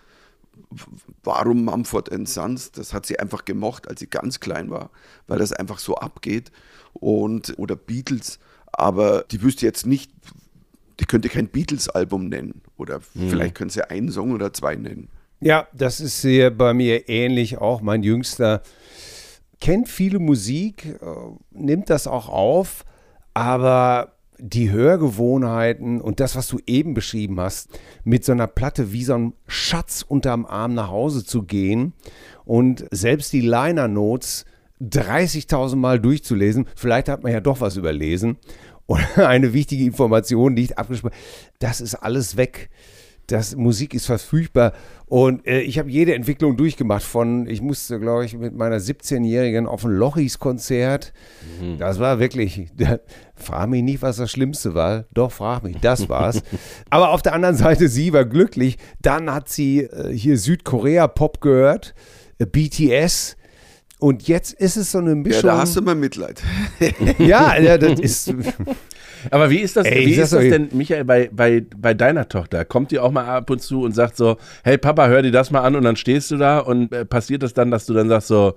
warum Mumford and Sons? Das hat sie einfach gemocht, als sie ganz klein war, weil das einfach so abgeht. Und, oder Beatles, aber die wüsste jetzt nicht, die könnte kein Beatles-Album nennen. Oder mhm. vielleicht könnte sie einen Song oder zwei nennen. Ja, das ist hier bei mir ähnlich auch. Mein Jüngster kennt viele Musik, nimmt das auch auf, aber die Hörgewohnheiten und das, was du eben beschrieben hast, mit so einer Platte wie so einem Schatz unterm Arm nach Hause zu gehen und selbst die Liner-Notes dreißigtausend Mal durchzulesen, vielleicht hat man ja doch was überlesen oder eine wichtige Information nicht abgesprochen, das ist alles weg. Das, Musik ist verfügbar und äh, ich habe jede Entwicklung durchgemacht von, ich musste, glaube ich, mit meiner siebzehnjährigen auf ein Lochis-Konzert, mhm. das war wirklich, da, frag mich nicht, was das Schlimmste war, doch, frag mich, das war's. Aber auf der anderen Seite, sie war glücklich, dann hat sie äh, hier Südkorea-Pop gehört, äh, B T S und jetzt ist es so eine Mischung. Ja, da hast du mal Mitleid. ja, ja, das ist... Aber wie ist das, Ey, wie ist das euch. denn, Michael, bei, bei, bei deiner Tochter? Kommt die auch mal ab und zu und sagt so, hey Papa, hör dir das mal an und dann stehst du da und äh, passiert das dann, dass du dann sagst so,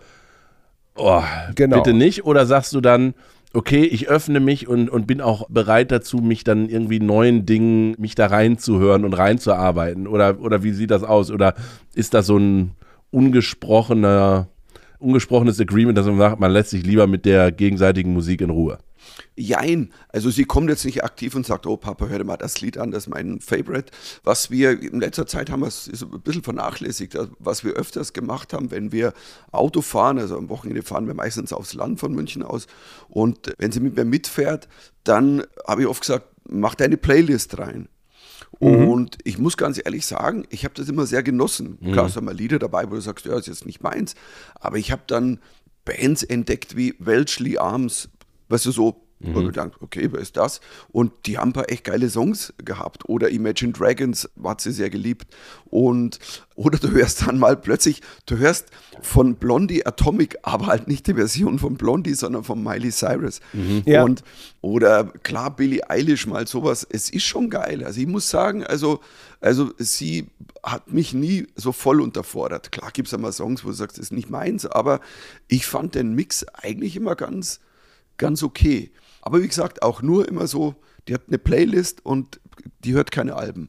oh, genau. bitte nicht? Oder sagst du dann, okay, ich öffne mich und, und bin auch bereit dazu, mich dann irgendwie neuen Dingen, mich da reinzuhören und reinzuarbeiten? Oder, oder wie sieht das aus? Oder ist das so ein ungesprochener, ungesprochenes Agreement, dass man sagt, man lässt sich lieber mit der gegenseitigen Musik in Ruhe? Jein, also sie kommt jetzt nicht aktiv und sagt, oh Papa, hör dir mal das Lied an, das ist mein Favorite. Was wir in letzter Zeit haben, ist ein bisschen vernachlässigt, was wir öfters gemacht haben, wenn wir Auto fahren, also am Wochenende fahren wir meistens aufs Land von München aus und wenn sie mit mir mitfährt, dann habe ich oft gesagt, mach deine Playlist rein. Mhm. Und ich muss ganz ehrlich sagen, ich habe das immer sehr genossen. Mhm. Klar, es sind mal Lieder dabei, wo du sagst, ja, ist jetzt nicht meins, aber ich habe dann Bands entdeckt wie Welshly Arms, weißt du, so, mhm. und gedacht, okay, wer ist das? Und die haben ein paar echt geile Songs gehabt. Oder Imagine Dragons hat sie sehr geliebt. Und, oder du hörst dann mal plötzlich, du hörst von Blondie Atomic, aber halt nicht die Version von Blondie, sondern von Miley Cyrus. Mhm. Ja. Und, oder klar, Billie Eilish, mal sowas. Es ist schon geil. Also ich muss sagen, also, also sie hat mich nie so voll unterfordert. Klar gibt es ja mal Songs, wo du sagst, das ist nicht meins, aber ich fand den Mix eigentlich immer ganz ganz okay. Aber wie gesagt, auch nur immer so, die hat eine Playlist und die hört keine Alben.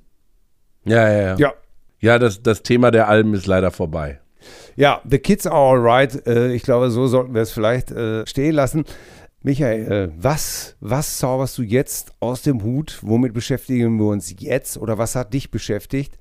Ja, ja, ja. Ja, ja das, das Thema der Alben ist leider vorbei. ja, The Kids Are Alright. Äh, ich glaube, so sollten wir es vielleicht äh, stehen lassen. Michael, äh, was, was zauberst du jetzt aus dem Hut? Womit beschäftigen wir uns jetzt oder was hat dich beschäftigt?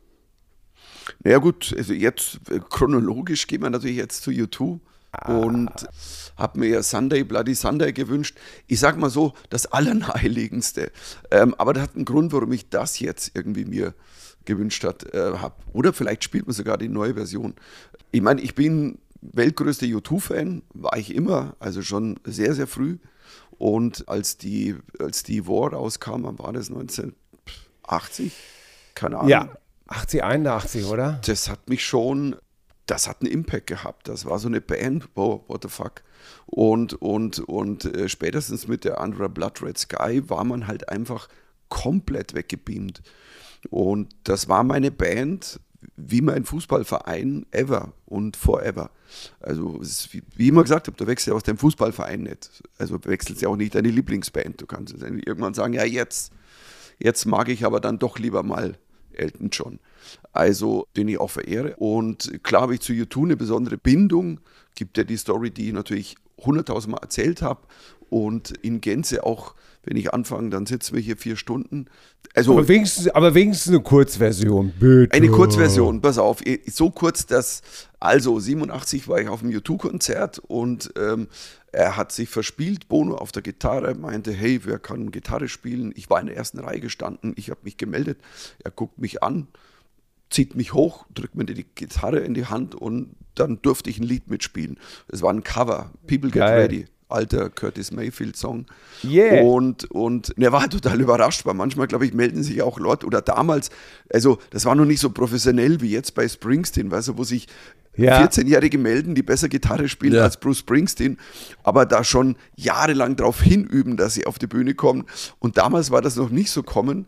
Naja gut, also jetzt äh, chronologisch gehen wir natürlich jetzt zu U zwei. Ah. Und habe mir ja Sunday, Bloody Sunday gewünscht. Ich sag mal so, das Allernaheliegendste. Ähm, aber das hat einen Grund, warum ich das jetzt irgendwie mir gewünscht hat, äh, habe. Oder vielleicht spielt man sogar die neue Version. Ich meine, ich bin weltgrößter U zwei Fan, war ich immer, also schon sehr, sehr früh. Und als die, als die War rauskam, wann war das, neunzehnhundertachtzig? Keine Ahnung. Ja, achtzig, einundachtzig, oder? Das hat mich schon... Das hat einen Impact gehabt. Das war so eine Band, wow, what the fuck. Und, und, und äh, spätestens mit der Under Blood Red Sky war man halt einfach komplett weggebeamt. Und das war meine Band, wie mein Fußballverein ever und forever. Also es ist, wie, wie ich immer gesagt habe, du wechselst ja aus deinem Fußballverein nicht. Also du wechselst ja auch nicht deine Lieblingsband. Du kannst irgendwann sagen, ja jetzt, jetzt mag ich aber dann doch lieber mal Elton John. Also, den ich auch verehre. Und klar habe ich zu U zwei eine besondere Bindung. Gibt ja die Story, die ich natürlich hunderttausend Mal erzählt habe. Und in Gänze auch, wenn ich anfange, dann sitzen wir hier vier Stunden. Also, aber, wenigstens, aber wenigstens eine Kurzversion, bitte. Eine Kurzversion, pass auf. So kurz, dass, also siebenundachtzig war ich auf dem U zwei Konzert und ähm, er hat sich verspielt, Bono auf der Gitarre, meinte, hey, wer kann Gitarre spielen? Ich war in der ersten Reihe gestanden, ich habe mich gemeldet, er guckt mich an, zieht mich hoch, drückt mir die Gitarre in die Hand und dann durfte ich ein Lied mitspielen. Es war ein Cover, People Get Geil. Ready, alter Curtis Mayfield-Song. Yeah. Und, und er war total überrascht, weil manchmal, glaube ich, melden sich auch Leute, oder damals, also das war noch nicht so professionell wie jetzt bei Springsteen, weißt du, wo sich Ja. vierzehnjährige melden, die besser Gitarre spielen Ja. als Bruce Springsteen, aber da schon jahrelang darauf hinüben, dass sie auf die Bühne kommen. Und damals war das noch nicht so kommen.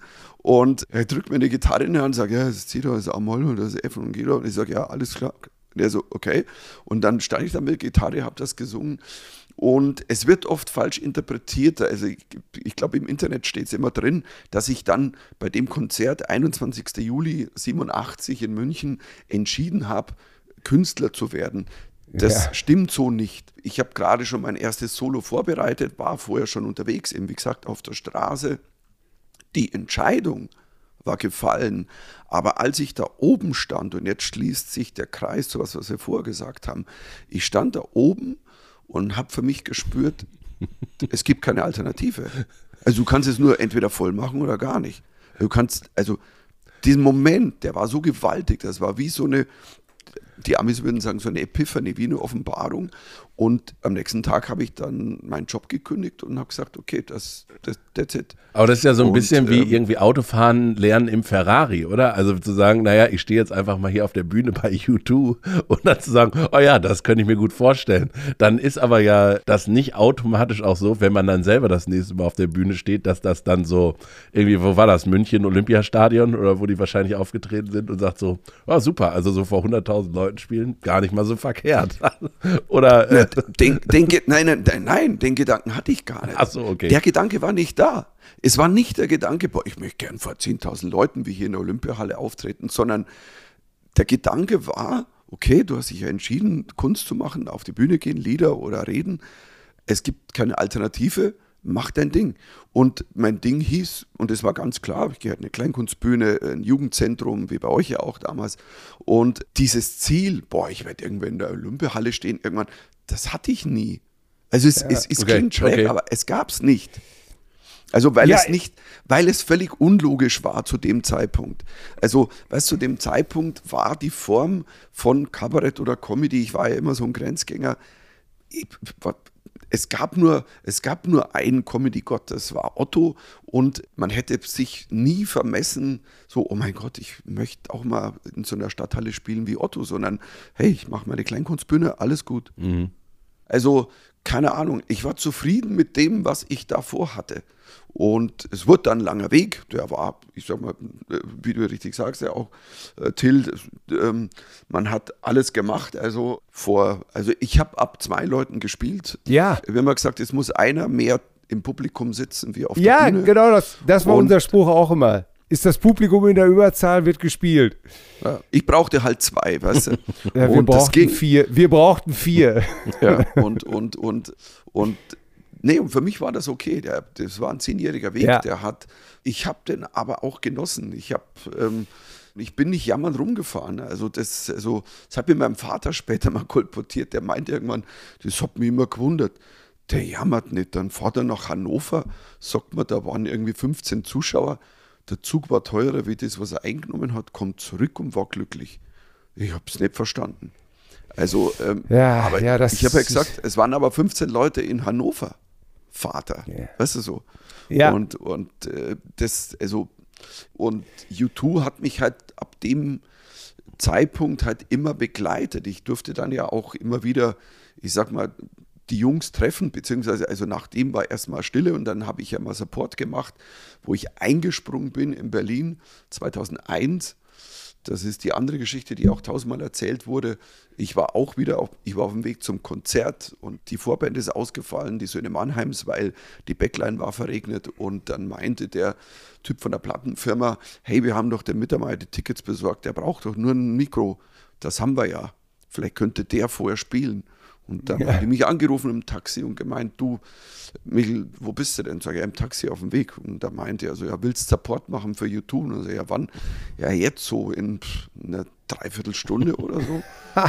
Und er drückt mir eine Gitarre in die Hand und sagt, ja, das ist C-Dur, das ist A-Moll und das ist F und G-Dur. Und ich sage, ja, alles klar. Und er so, okay. Und dann stand ich da mit Gitarre, habe das gesungen. Und es wird oft falsch interpretiert. Also ich, ich glaube, im Internet steht es immer drin, dass ich dann bei dem Konzert einundzwanzigsten Juli siebenundachtzig in München entschieden habe, Künstler zu werden. Das ja. stimmt so nicht. Ich habe gerade schon mein erstes Solo vorbereitet, war vorher schon unterwegs, eben wie gesagt auf der Straße. Die Entscheidung war gefallen, aber als ich da oben stand, und jetzt schließt sich der Kreis zu was, was wir vorher gesagt haben, ich stand da oben und habe für mich gespürt, es gibt keine Alternative. Also du kannst es nur entweder voll machen oder gar nicht. Du kannst, also diesen Moment, der war so gewaltig, das war wie so eine, die Amis würden sagen, so eine Epiphanie, wie eine Offenbarung. Und am nächsten Tag habe ich dann meinen Job gekündigt und habe gesagt, okay, das, das that's it. Aber das ist ja so ein und, bisschen wie ähm, irgendwie Autofahren lernen im Ferrari, oder? Also zu sagen, naja, ich stehe jetzt einfach mal hier auf der Bühne bei U zwei und dann zu sagen, oh ja, das könnte ich mir gut vorstellen. Dann ist aber ja das nicht automatisch auch so, wenn man dann selber das nächste Mal auf der Bühne steht, dass das dann so irgendwie, wo war das, München Olympiastadion oder wo die wahrscheinlich aufgetreten sind und sagt so, oh super, also so vor hunderttausend Leuten spielen, gar nicht mal so verkehrt. Oder äh, den, den, nein, nein, nein, den Gedanken hatte ich gar nicht. Ach so, okay. Der Gedanke war nicht da. Es war nicht der Gedanke, boah, ich möchte gern vor zehntausend Leuten wie hier in der Olympiahalle auftreten, sondern der Gedanke war, okay, du hast dich ja entschieden, Kunst zu machen, auf die Bühne gehen, Lieder oder reden. Es gibt keine Alternative, mach dein Ding. Und mein Ding hieß, und es war ganz klar, ich gehe halt eine Kleinkunstbühne, ein Jugendzentrum, wie bei euch ja auch damals. Und dieses Ziel, boah, ich werde irgendwann in der Olympiahalle stehen, irgendwann, das hatte ich nie. Also es, ja, es, es okay, klingt schräg, okay. aber es gab es nicht. Also weil Ja, es nicht, weil es völlig unlogisch war zu dem Zeitpunkt. Also, weißt du, zu dem Zeitpunkt war die Form von Kabarett oder Comedy, ich war ja immer so ein Grenzgänger, ich, es gab nur, es gab nur einen Comedy-Gott, das war Otto, und man hätte sich nie vermessen, so, oh mein Gott, ich möchte auch mal in so einer Stadthalle spielen wie Otto, sondern hey, ich mache meine Kleinkunstbühne, alles gut. Mhm. Also, keine Ahnung, ich war zufrieden mit dem, was ich davor hatte. Und es wurde dann ein langer Weg, der war, ich sag mal, wie du richtig sagst, ja auch, äh, Till, ähm, man hat alles gemacht, also vor, also ich habe ab zwei Leuten gespielt. Ja. Wir haben ja gesagt, es muss einer mehr im Publikum sitzen wie auf Ja, der Bühne. Ja, genau, das, das war Und unser Spruch auch immer. Ist das Publikum in der Überzahl, wird gespielt. Ja, ich brauchte halt zwei, weißt du. Ja, wir und das brauchten ging. vier. Wir brauchten vier. Ja, und, und, und, und, nee, und für mich war das okay. Der, das war ein zehnjähriger Weg, Ja. der hat, ich habe den aber auch genossen. Ich habe, ähm, ich bin nicht jammernd rumgefahren. Also das, also, das hat mir mein Vater später mal kolportiert. Der meinte irgendwann, das hat mich immer gewundert. Der jammert nicht. Dann fährt er nach Hannover, sagt man, da waren irgendwie fünfzehn Zuschauer. Der Zug war teurer wie das, was er eingenommen hat, kommt zurück und war glücklich. Ich habe es nicht verstanden. Also, ähm, Ja, aber ja, das ich habe ja ist- gesagt, es waren aber fünfzehn Leute in Hannover. Vater, Ja. weißt du so. Ja. Und, und äh, das, also, und U zwei hat mich halt ab dem Zeitpunkt halt immer begleitet. Ich durfte dann ja auch immer wieder, ich sag mal, die Jungs treffen, beziehungsweise also nachdem war erstmal Stille und dann habe ich ja mal Support gemacht, wo ich eingesprungen bin in Berlin zweitausendeins. Das ist die andere Geschichte, die auch tausendmal erzählt wurde. Ich war auch wieder auf, ich war auf dem Weg zum Konzert und die Vorband ist ausgefallen, die Söhne Mannheims, weil die Backline war verregnet und dann meinte der Typ von der Plattenfirma, hey, wir haben doch dem Mittermeier die Tickets besorgt, der braucht doch nur ein Mikro. Das haben wir ja. Vielleicht könnte der vorher spielen. Und dann Ja. haben die mich angerufen im Taxi und gemeint, du, Michel, wo bist du denn? Sag ich, ja, im Taxi auf dem Weg. Und da meinte er so, ja, willst du Support machen für U zwei? Und ich so, ja, wann? Ja, jetzt so in pff, einer Dreiviertelstunde oder so.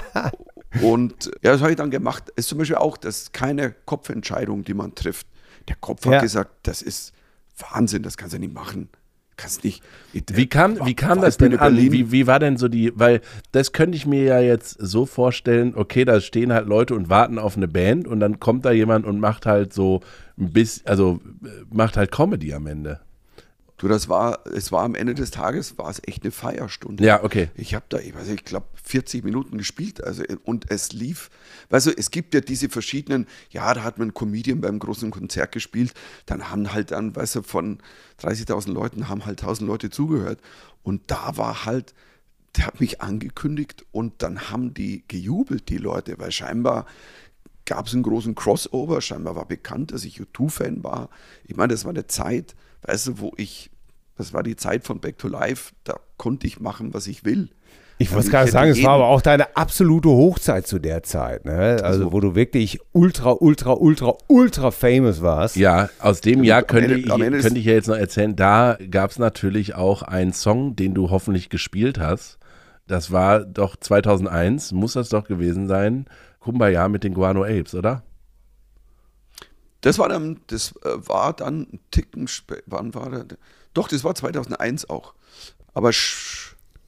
Und ja, das habe ich dann gemacht. Es ist zum Beispiel auch, das ist keine Kopfentscheidung, die man trifft. Der Kopf hat Ja. gesagt, das ist Wahnsinn, das kannst du nicht machen. Kannst nicht. Wie kam, wie kam das denn an? Wie, wie war denn so die, weil das könnte ich mir ja jetzt so vorstellen, okay, da stehen halt Leute und warten auf eine Band und dann kommt da jemand und macht halt so ein bisschen, also macht halt Comedy am Ende. Du, das war, es war am Ende des Tages, war es echt eine Feierstunde. Ja, okay. Ich habe da, ich weiß nicht, ich glaube, vierzig Minuten gespielt, also, und es lief. Weißt du, es gibt ja diese verschiedenen, ja, da hat man einen Comedian beim großen Konzert gespielt, dann haben halt dann, weißt du, von dreißigtausend Leuten haben halt tausend Leute zugehört. Und da war halt, der hat mich angekündigt und dann haben die gejubelt, die Leute, weil scheinbar gab es einen großen Crossover, scheinbar war bekannt, dass ich U zwei Fan war. Ich meine, das war eine Zeit, weißt du, wo ich, das war die Zeit von Back to Life, da konnte ich machen, was ich will. Ich wollte gerade sagen, es war aber auch deine absolute Hochzeit zu der Zeit, ne? Also, also wo du wirklich ultra, ultra, ultra, ultra famous warst. Ja, aus dem Jahr könnte, Ende, ich, könnte ich ja jetzt noch erzählen, da gab es natürlich auch einen Song, den du hoffentlich gespielt hast. Das war doch zweitausendeins, muss das doch gewesen sein, Kumbaya mit den Guano Apes, oder? Das war dann, das war dann ein Ticken später, wann war das? Doch, das war zweitausendeins auch. Aber sch-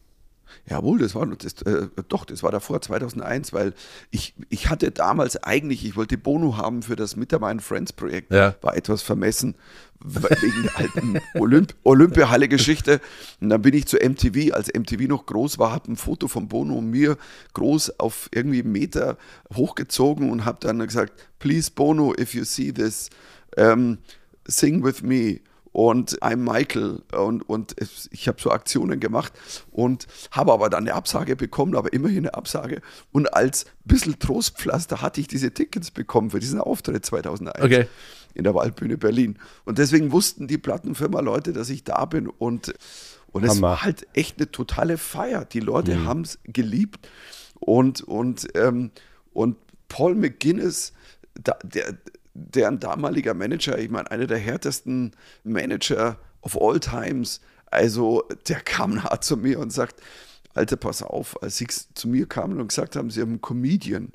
jawohl, das war, das, äh, doch, das war davor, zweitausendeins, weil ich, ich hatte damals eigentlich, ich wollte Bono haben für das Mittermein Friends Projekt, ja. War etwas vermessen, wegen der alten Olymp- Olympiahalle-Geschichte. Und dann bin ich zu M T V, als M T V noch groß war, habe ein Foto von Bono und mir groß auf irgendwie einen Meter hochgezogen und habe dann gesagt, please Bono, if you see this, um, sing with me. Und I'm Michael und, und ich habe so Aktionen gemacht und habe aber dann eine Absage bekommen, aber immerhin eine Absage. Und als bisschen Trostpflaster hatte ich diese Tickets bekommen für diesen Auftritt zweitausendeins okay. in der Waldbühne Berlin. Und deswegen wussten die Plattenfirma Leute, dass ich da bin. Und, und es war halt echt eine totale Feier. Die Leute mhm. haben es geliebt. Und, und, ähm, und Paul McGuinness, da, der deren damaliger Manager, ich meine, einer der härtesten Manager of all times, also der kam nah zu mir und sagt, Alter, pass auf, als sie zu mir kamen und gesagt haben, sie haben einen Comedian,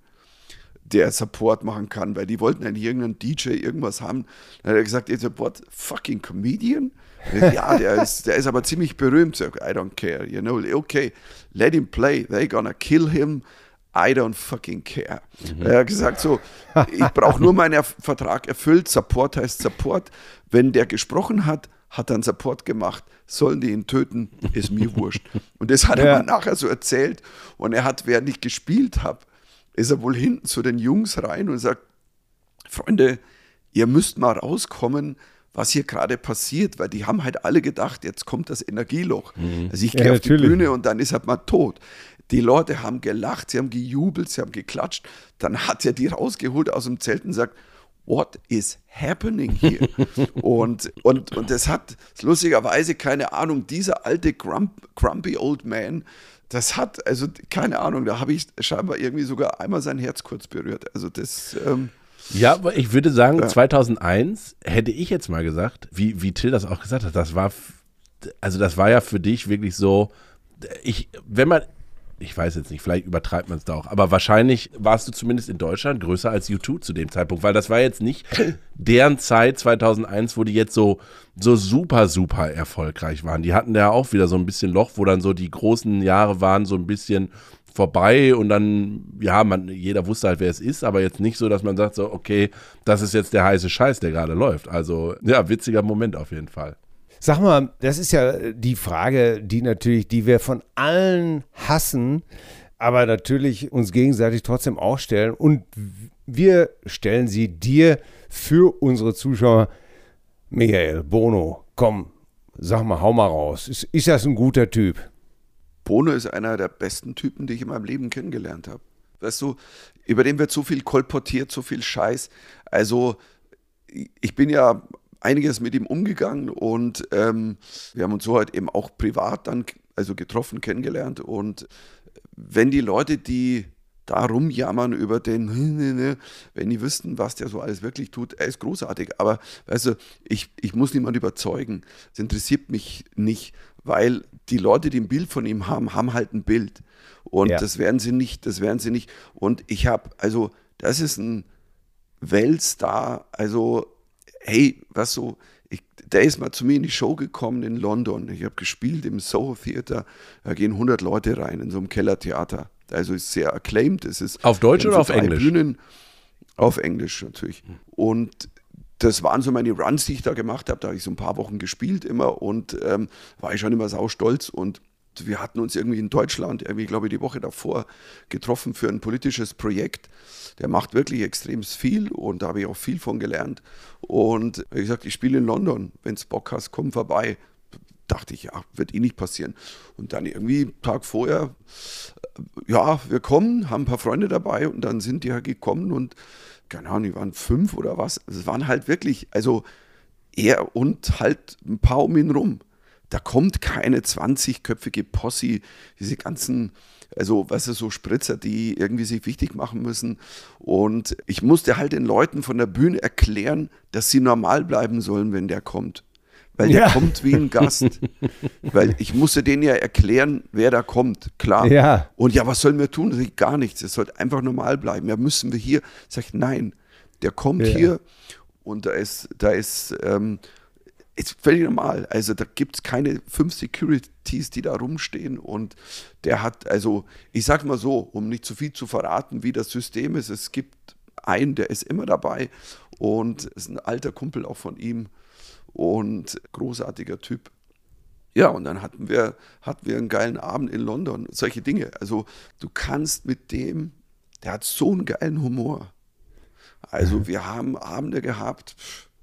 der Support machen kann, weil die wollten eigentlich irgendeinen D J irgendwas haben, dann hat er gesagt, ihr what, fucking Comedian? Ja, der ist, der ist aber ziemlich berühmt. So, I don't care, you know, okay, let him play, they're gonna kill him. I don't fucking care. Mhm. Er hat gesagt so, ich brauche nur meinen Vertrag erfüllt, Support heißt Support. Wenn der gesprochen hat, hat er einen Support gemacht. Sollen die ihn töten, ist mir wurscht. Und das hat ja. er mir nachher so erzählt. Und er hat, während ich gespielt habe, ist er wohl hinten zu den Jungs rein und sagt, Freunde, ihr müsst mal rauskommen, was hier gerade passiert, weil die haben halt alle gedacht, jetzt kommt das Energieloch. Mhm. Also ich gehe ja, auf natürlich. die Bühne und dann ist halt mal tot. Die Leute haben gelacht, sie haben gejubelt, sie haben geklatscht. Dann hat er die rausgeholt aus dem Zelt und sagt, what is happening here? und, und, und das hat lustigerweise, keine Ahnung, dieser alte grump, grumpy old man, das hat, also keine Ahnung, da habe ich scheinbar irgendwie sogar einmal sein Herz kurz berührt. Also das... Ähm, ja, aber ich würde sagen, ja. zweitausendeins hätte ich jetzt mal gesagt, wie, wie Till das auch gesagt hat, das war, also das war ja für dich wirklich so, ich, wenn man, ich weiß jetzt nicht, vielleicht übertreibt man es da auch, aber wahrscheinlich warst du zumindest in Deutschland größer als U zwei zu dem Zeitpunkt, weil das war jetzt nicht deren Zeit zweitausendeins, wo die jetzt so, so super, super erfolgreich waren. Die hatten ja auch wieder so ein bisschen Loch, wo dann so die großen Jahre waren, so ein bisschen vorbei und dann, ja, man, jeder wusste halt, wer es ist, aber jetzt nicht so, dass man sagt so, okay, das ist jetzt der heiße Scheiß, der gerade läuft. Also, ja, witziger Moment auf jeden Fall. Sag mal, das ist ja die Frage, die natürlich, die wir von allen hassen, aber natürlich uns gegenseitig trotzdem auch stellen und wir stellen sie dir für unsere Zuschauer. Michael, Bono, komm, sag mal, hau mal raus. Ist, ist das ein guter Typ? Bono ist einer der besten Typen, die ich in meinem Leben kennengelernt habe. Weißt du, über den wird so viel kolportiert, so viel Scheiß. Also ich bin ja einiges mit ihm umgegangen und ähm, wir haben uns so halt eben auch privat dann also getroffen, kennengelernt. Und wenn die Leute, die da rumjammern über den, wenn die wüssten, was der so alles wirklich tut, er ist großartig. Aber weißt du, ich, ich muss niemanden überzeugen. Es interessiert mich nicht, weil die Leute, die ein Bild von ihm haben, haben halt ein Bild. Und ja. das werden sie nicht, das werden sie nicht. Und ich habe, also, das ist ein Weltstar, also, hey, was so, ich, der ist mal zu mir in die Show gekommen in London. Ich habe gespielt im Soho Theater, da gehen hundert Leute rein in so einem Kellertheater. Also ist sehr acclaimed. Es ist auf Deutsch oder auf Englisch? Bühnen, auf Englisch natürlich. Und das waren so meine Runs, die ich da gemacht habe. Da habe ich so ein paar Wochen gespielt immer und ähm, war ich schon immer saustolz. Und wir hatten uns irgendwie in Deutschland, irgendwie, glaube ich, die Woche davor getroffen für ein politisches Projekt. Der macht wirklich extrem viel und da habe ich auch viel von gelernt. Und wie gesagt, ich spiele in London. Wenn du Bock hast, komm vorbei. Dachte ich, ja, wird eh nicht passieren. Und dann irgendwie einen Tag vorher, ja, wir kommen, haben ein paar Freunde dabei und dann sind die halt gekommen und keine Ahnung, die waren fünf oder was. Es waren halt wirklich, also er und halt ein paar um ihn rum. Da kommt keine zwanzigköpfige Posse, diese ganzen, also weißt du, so Spritzer, die irgendwie sich wichtig machen müssen. Und ich musste halt den Leuten von der Bühne erklären, dass sie normal bleiben sollen, wenn der kommt. Weil der ja. kommt wie ein Gast. Weil ich musste denen ja erklären, wer da kommt, klar. Ja. Und ja, was sollen wir tun? Sag ich, gar nichts, es sollte einfach normal bleiben. Ja, müssen wir hier? Sag ich, nein, der kommt ja. hier und da ist, da ist, ähm, ist völlig normal. Also da gibt es keine fünf Securities, die da rumstehen und der hat, also ich sag mal so, um nicht zu viel zu verraten, wie das System ist, es gibt einen, der ist immer dabei und ist ein alter Kumpel auch von ihm. Und großartiger Typ. Ja, und dann hatten wir, hatten wir einen geilen Abend in London. Solche Dinge. Also du kannst mit dem, der hat so einen geilen Humor. Also wir haben Abende gehabt,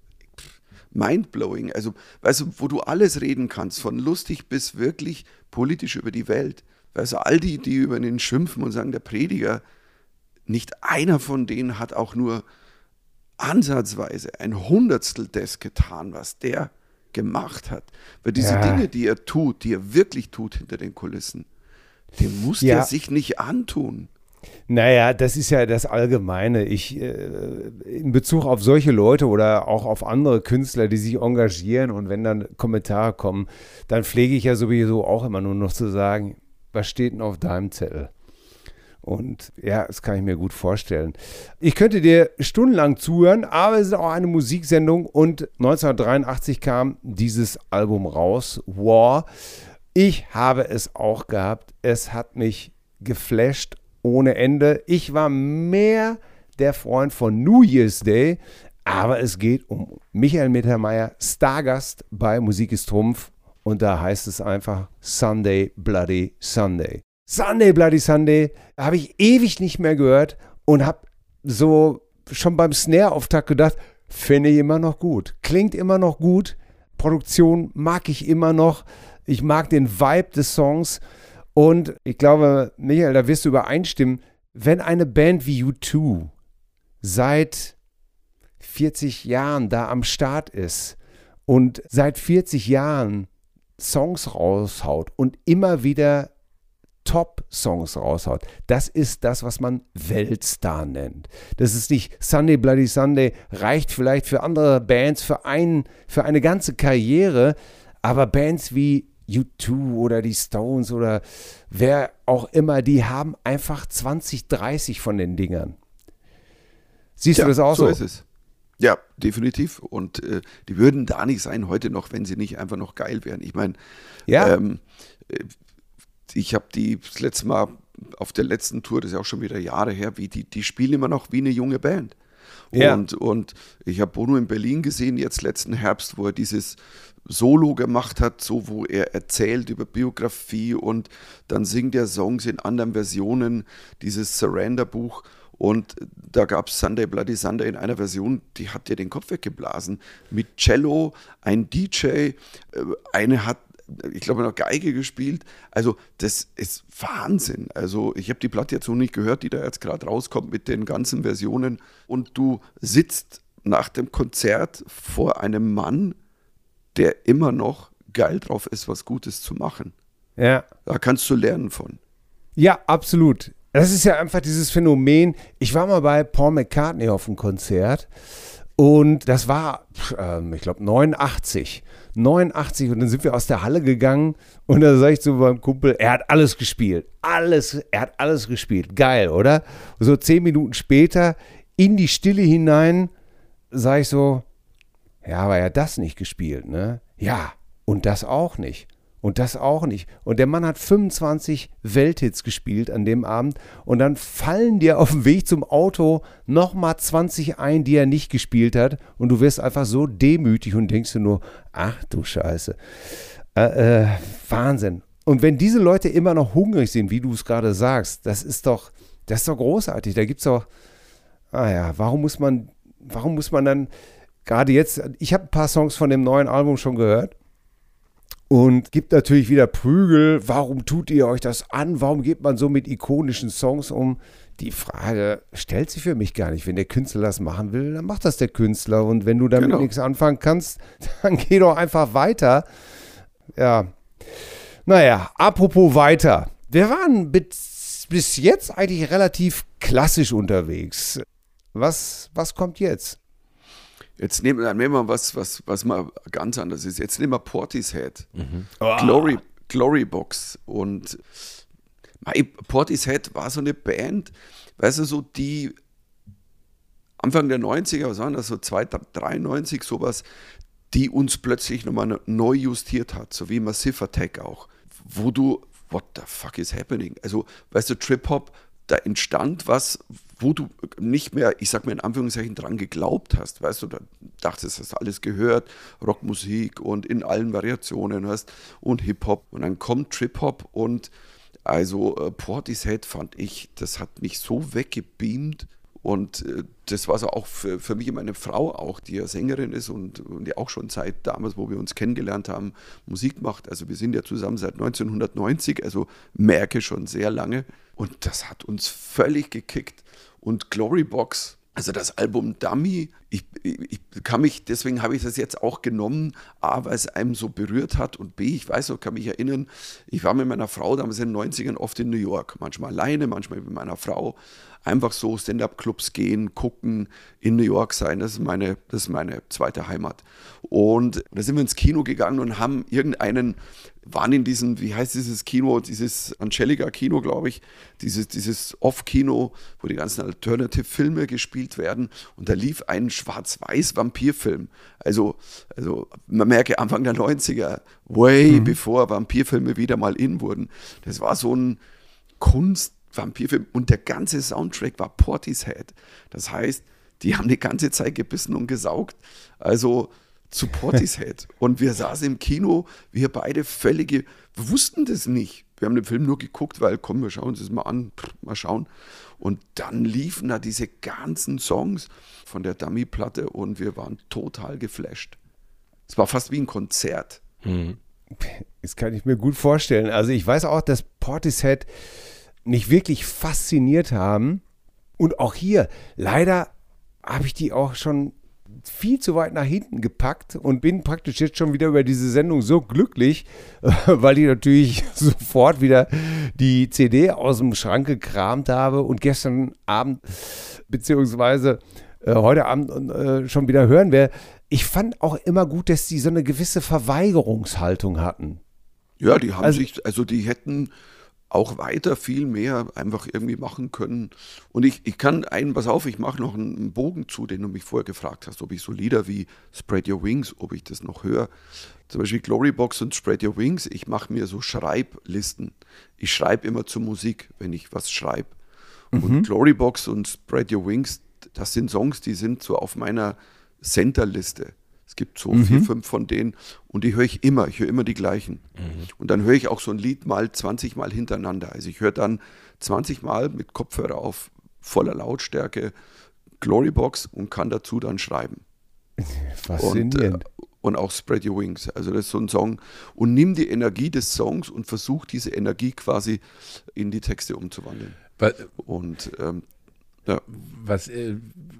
mindblowing. Also weißt du, wo du alles reden kannst, von lustig bis wirklich politisch über die Welt. Weißt du, all die, die über den schimpfen und sagen, der Prediger, nicht einer von denen hat auch nur ansatzweise ein Hundertstel des getan, was der gemacht hat. Weil diese ja. Dinge, die er tut, die er wirklich tut hinter den Kulissen, dem muss ja. er sich nicht antun. Naja, das ist ja das Allgemeine. Ich, äh, in Bezug auf solche Leute oder auch auf andere Künstler, die sich engagieren und wenn dann Kommentare kommen, dann pflege ich ja sowieso auch immer nur noch zu sagen, was steht denn auf deinem Zettel? Und ja, das kann ich mir gut vorstellen. Ich könnte dir stundenlang zuhören, aber es ist auch eine Musiksendung und neunzehnhundertdreiundachtzig kam dieses Album raus, War. Ich habe es auch gehabt. Es hat mich geflasht ohne Ende. Ich war mehr der Freund von New Year's Day, aber es geht um Michael Mittermeier, Stargast bei Musik ist Trumpf und da heißt es einfach Sunday Bloody Sunday. Sunday Bloody Sunday habe ich ewig nicht mehr gehört und habe so schon beim Snare-Auftakt gedacht, finde ich immer noch gut. Klingt immer noch gut. Produktion mag ich immer noch. Ich mag den Vibe des Songs. Und ich glaube, Michael, da wirst du übereinstimmen, wenn eine Band wie U zwei seit vierzig Jahren da am Start ist und seit vierzig Jahren Songs raushaut und immer wieder Top-Songs raushaut. Das ist das, was man Weltstar nennt. Das ist nicht Sunday Bloody Sunday, reicht vielleicht für andere Bands für, ein, für eine ganze Karriere, aber Bands wie U zwei oder die Stones oder wer auch immer, die haben einfach zwanzig, dreißig von den Dingern. Siehst ja, du das auch so? So ist es. Ja, definitiv. Und äh, die würden da nicht sein heute noch, wenn sie nicht einfach noch geil wären. Ich meine, ja. ähm, ich habe die das letzte Mal auf der letzten Tour, das ist ja auch schon wieder Jahre her, wie die, die spielen immer noch wie eine junge Band. Ja. Und, und ich habe Bono in Berlin gesehen, jetzt letzten Herbst, wo er dieses Solo gemacht hat, so wo er erzählt über Biografie und dann singt er Songs in anderen Versionen, dieses Surrender-Buch. Und da gab es Sunday Bloody Sunday in einer Version, die hat dir den Kopf weggeblasen. Mit Cello, ein D J, eine hat, ich glaube, noch Geige gespielt. Also das ist Wahnsinn. Also ich habe die Platte jetzt noch nicht gehört, die da jetzt gerade rauskommt mit den ganzen Versionen. Und du sitzt nach dem Konzert vor einem Mann, der immer noch geil drauf ist, was Gutes zu machen. Ja. Da kannst du lernen von. Ja, absolut. Das ist ja einfach dieses Phänomen. Ich war mal bei Paul McCartney auf einem Konzert und das war, ähm, ich glaube, neunundachtzig. neunundachtzig und dann sind wir aus der Halle gegangen und da sag ich zu meinem Kumpel, er hat alles gespielt. Alles, er hat alles gespielt. Geil, oder? So zehn Minuten später in die Stille hinein sag ich so, ja, aber er hat das nicht gespielt, ne? Ja, und das auch nicht. Und das auch nicht. Und der Mann hat fünfundzwanzig Welthits gespielt an dem Abend und dann fallen dir auf dem Weg zum Auto nochmal zwanzig ein, die er nicht gespielt hat und du wirst einfach so demütig und denkst dir nur, ach du Scheiße. Äh, äh, Wahnsinn. Und wenn diese Leute immer noch hungrig sind, wie du es gerade sagst, das ist doch, das ist doch großartig. Da gibt es doch, ah ja, warum muss man, warum muss man dann gerade jetzt, ich habe ein paar Songs von dem neuen Album schon gehört. Und gibt natürlich wieder Prügel, warum tut ihr euch das an, warum geht man so mit ikonischen Songs um? Die Frage stellt sich für mich gar nicht. Wenn der Künstler das machen will, dann macht das der Künstler. Und wenn du damit genau. nichts anfangen kannst, dann geh doch einfach weiter. Ja, naja, apropos weiter. Wir waren bis, bis jetzt eigentlich relativ klassisch unterwegs. Was, was kommt jetzt? Jetzt nehmen, dann nehmen wir was, was, was mal ganz anders ist. Jetzt nehmen wir Portishead. Mhm. Oh. Glory, Glory Box. Und Portishead war so eine Band, weißt du, so die Anfang der neunziger, was waren das, so dreiundneunzig, sowas, die uns plötzlich nochmal neu justiert hat, so wie Massive Attack auch. Wo du, what the fuck is happening? Also, weißt du, Trip-Hop, da entstand was, wo du nicht mehr, ich sag mal in Anführungszeichen, dran geglaubt hast, weißt du, da dachtest, hast alles gehört, Rockmusik und in allen Variationen hast und Hip-Hop und dann kommt Trip-Hop und also äh, Portishead fand ich, das hat mich so weggebeamt und äh, das war so auch für, für mich meine Frau auch, die ja Sängerin ist und, und die auch schon seit damals, wo wir uns kennengelernt haben, Musik macht, also wir sind ja zusammen seit neunzehnhundertneunzig, also merke schon sehr lange und das hat uns völlig gekickt. Und Glory Box, also das Album Dummy, ich, ich, ich kann mich, deswegen habe ich das jetzt auch genommen, A, weil es einem so berührt hat und B, ich weiß noch, kann mich erinnern, ich war mit meiner Frau damals in den neunzigern oft in New York, manchmal alleine, manchmal mit meiner Frau, einfach so Stand-Up-Clubs gehen, gucken, in New York sein, das ist meine, das ist meine zweite Heimat. Und da sind wir ins Kino gegangen und haben irgendeinen, waren in diesem, wie heißt dieses Kino, dieses Angelica-Kino, glaube ich, dieses, dieses Off-Kino, wo die ganzen Alternative-Filme gespielt werden und da lief ein Schwarz-Weiß-Vampirfilm. Also, also man merke, Anfang der neunziger, way mhm. bevor Vampirfilme wieder mal in wurden. Das war so ein Kunst-Vampirfilm und der ganze Soundtrack war Portishead. Das heißt, die haben die ganze Zeit gebissen und gesaugt. Also zu Portishead. Und wir saßen im Kino, wir beide völlige, wir wussten das nicht. Wir haben den Film nur geguckt, weil, komm, wir schauen uns das mal an, mal schauen. Und dann liefen da diese ganzen Songs von der Dummy-Platte und wir waren total geflasht. Es war fast wie ein Konzert. Mhm. Das kann ich mir gut vorstellen. Also ich weiß auch, dass Portishead mich wirklich fasziniert haben. Und auch hier, leider habe ich die auch schon viel zu weit nach hinten gepackt und bin praktisch jetzt schon wieder über diese Sendung so glücklich, weil ich natürlich sofort wieder die C D aus dem Schrank gekramt habe und gestern Abend beziehungsweise äh, heute Abend äh, schon wieder hören werde. Ich fand auch immer gut, dass die so eine gewisse Verweigerungshaltung hatten. Ja, die haben also, sich, also die hätten auch weiter viel mehr einfach irgendwie machen können. Und ich, ich kann einen, pass auf, ich mache noch einen Bogen zu, den du mich vorher gefragt hast, ob ich so Lieder wie Spread Your Wings, ob ich das noch höre. Zum Beispiel Glory Box und Spread Your Wings, ich mache mir so Schreiblisten. Ich schreibe immer zur Musik, wenn ich was schreibe. Mhm. Und Glory Box und Spread Your Wings, das sind Songs, die sind so auf meiner Center-Liste. Es gibt so mhm. vier, fünf von denen und die höre ich immer, ich höre immer die gleichen. Mhm. Und dann höre ich auch so ein Lied mal zwanzig Mal hintereinander. Also ich höre dann zwanzig Mal mit Kopfhörer auf voller Lautstärke Glory Box und kann dazu dann schreiben. Faszinierend. Und, äh, und auch Spread Your Wings. Also das ist so ein Song. Und nimm die Energie des Songs und versuch diese Energie quasi in die Texte umzuwandeln. Weil, und ähm, ja. Was... Äh,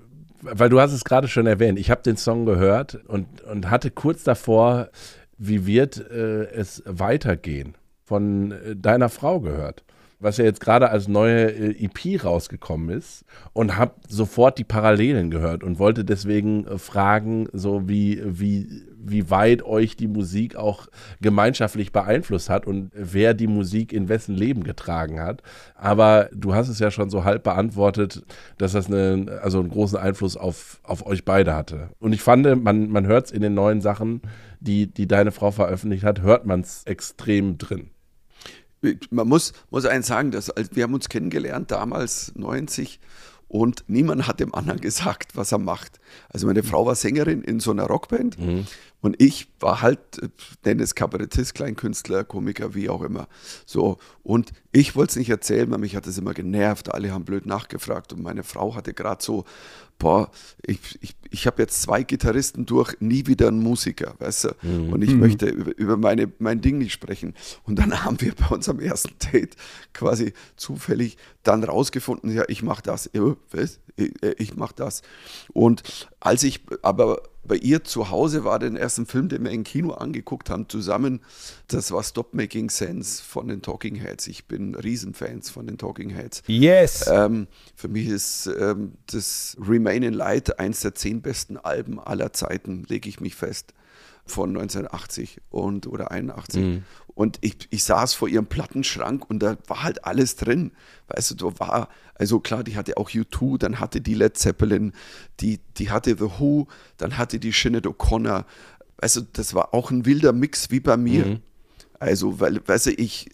Weil du hast es gerade schon erwähnt, ich habe den Song gehört und, und hatte kurz davor, wie wird äh, es weitergehen, von äh, deiner Frau gehört. was ja jetzt gerade als neue äh, E P rausgekommen ist und habe sofort die Parallelen gehört und wollte deswegen äh, fragen, so wie, wie, wie weit euch die Musik auch gemeinschaftlich beeinflusst hat und wer die Musik in wessen Leben getragen hat. Aber du hast es ja schon so halb beantwortet, dass das eine, also einen großen Einfluss auf, auf euch beide hatte. Und ich fand, man, man hört es in den neuen Sachen, die, die deine Frau veröffentlicht hat, hört man es extrem drin. Man muss, muss eins sagen, dass, wir haben uns kennengelernt damals neunzig und niemand hat dem anderen gesagt, was er macht. Also meine Frau war Sängerin in so einer Rockband mhm. und ich war halt, nenne es Kabarettist, Kleinkünstler, Komiker, wie auch immer. So, und ich wollte es nicht erzählen, weil mich hat das immer genervt, alle haben blöd nachgefragt und meine Frau hatte gerade so, boah, ich, ich, ich habe jetzt zwei Gitarristen durch, nie wieder einen Musiker, weißt du? Mhm. Und ich mhm. möchte über, über meine, mein Ding nicht sprechen. Und dann haben wir bei unserem ersten Date quasi zufällig dann rausgefunden, ja, ich mache das. Ja, was? Ich, ich mache das. Und als ich aber bei ihr zu Hause war, den ersten Film, den wir im Kino angeguckt haben, zusammen, das war Stop Making Sense von den Talking Heads. Ich bin Riesenfans von den Talking Heads. Yes! Ähm, für mich ist ähm, das Remain in Light eins der zehn besten Alben aller Zeiten, lege ich mich fest, von neunzehnhundertachtzig und, oder einundachtzig. Mhm. Und ich, ich saß vor ihrem Plattenschrank und da war halt alles drin. Weißt du, da war, also klar, die hatte auch U zwei, dann hatte die Led Zeppelin, die, die hatte The Who, dann hatte die Sinead O'Connor. Weißt du, das war auch ein wilder Mix wie bei mir. Mhm. Also, weil, weißt du, ich,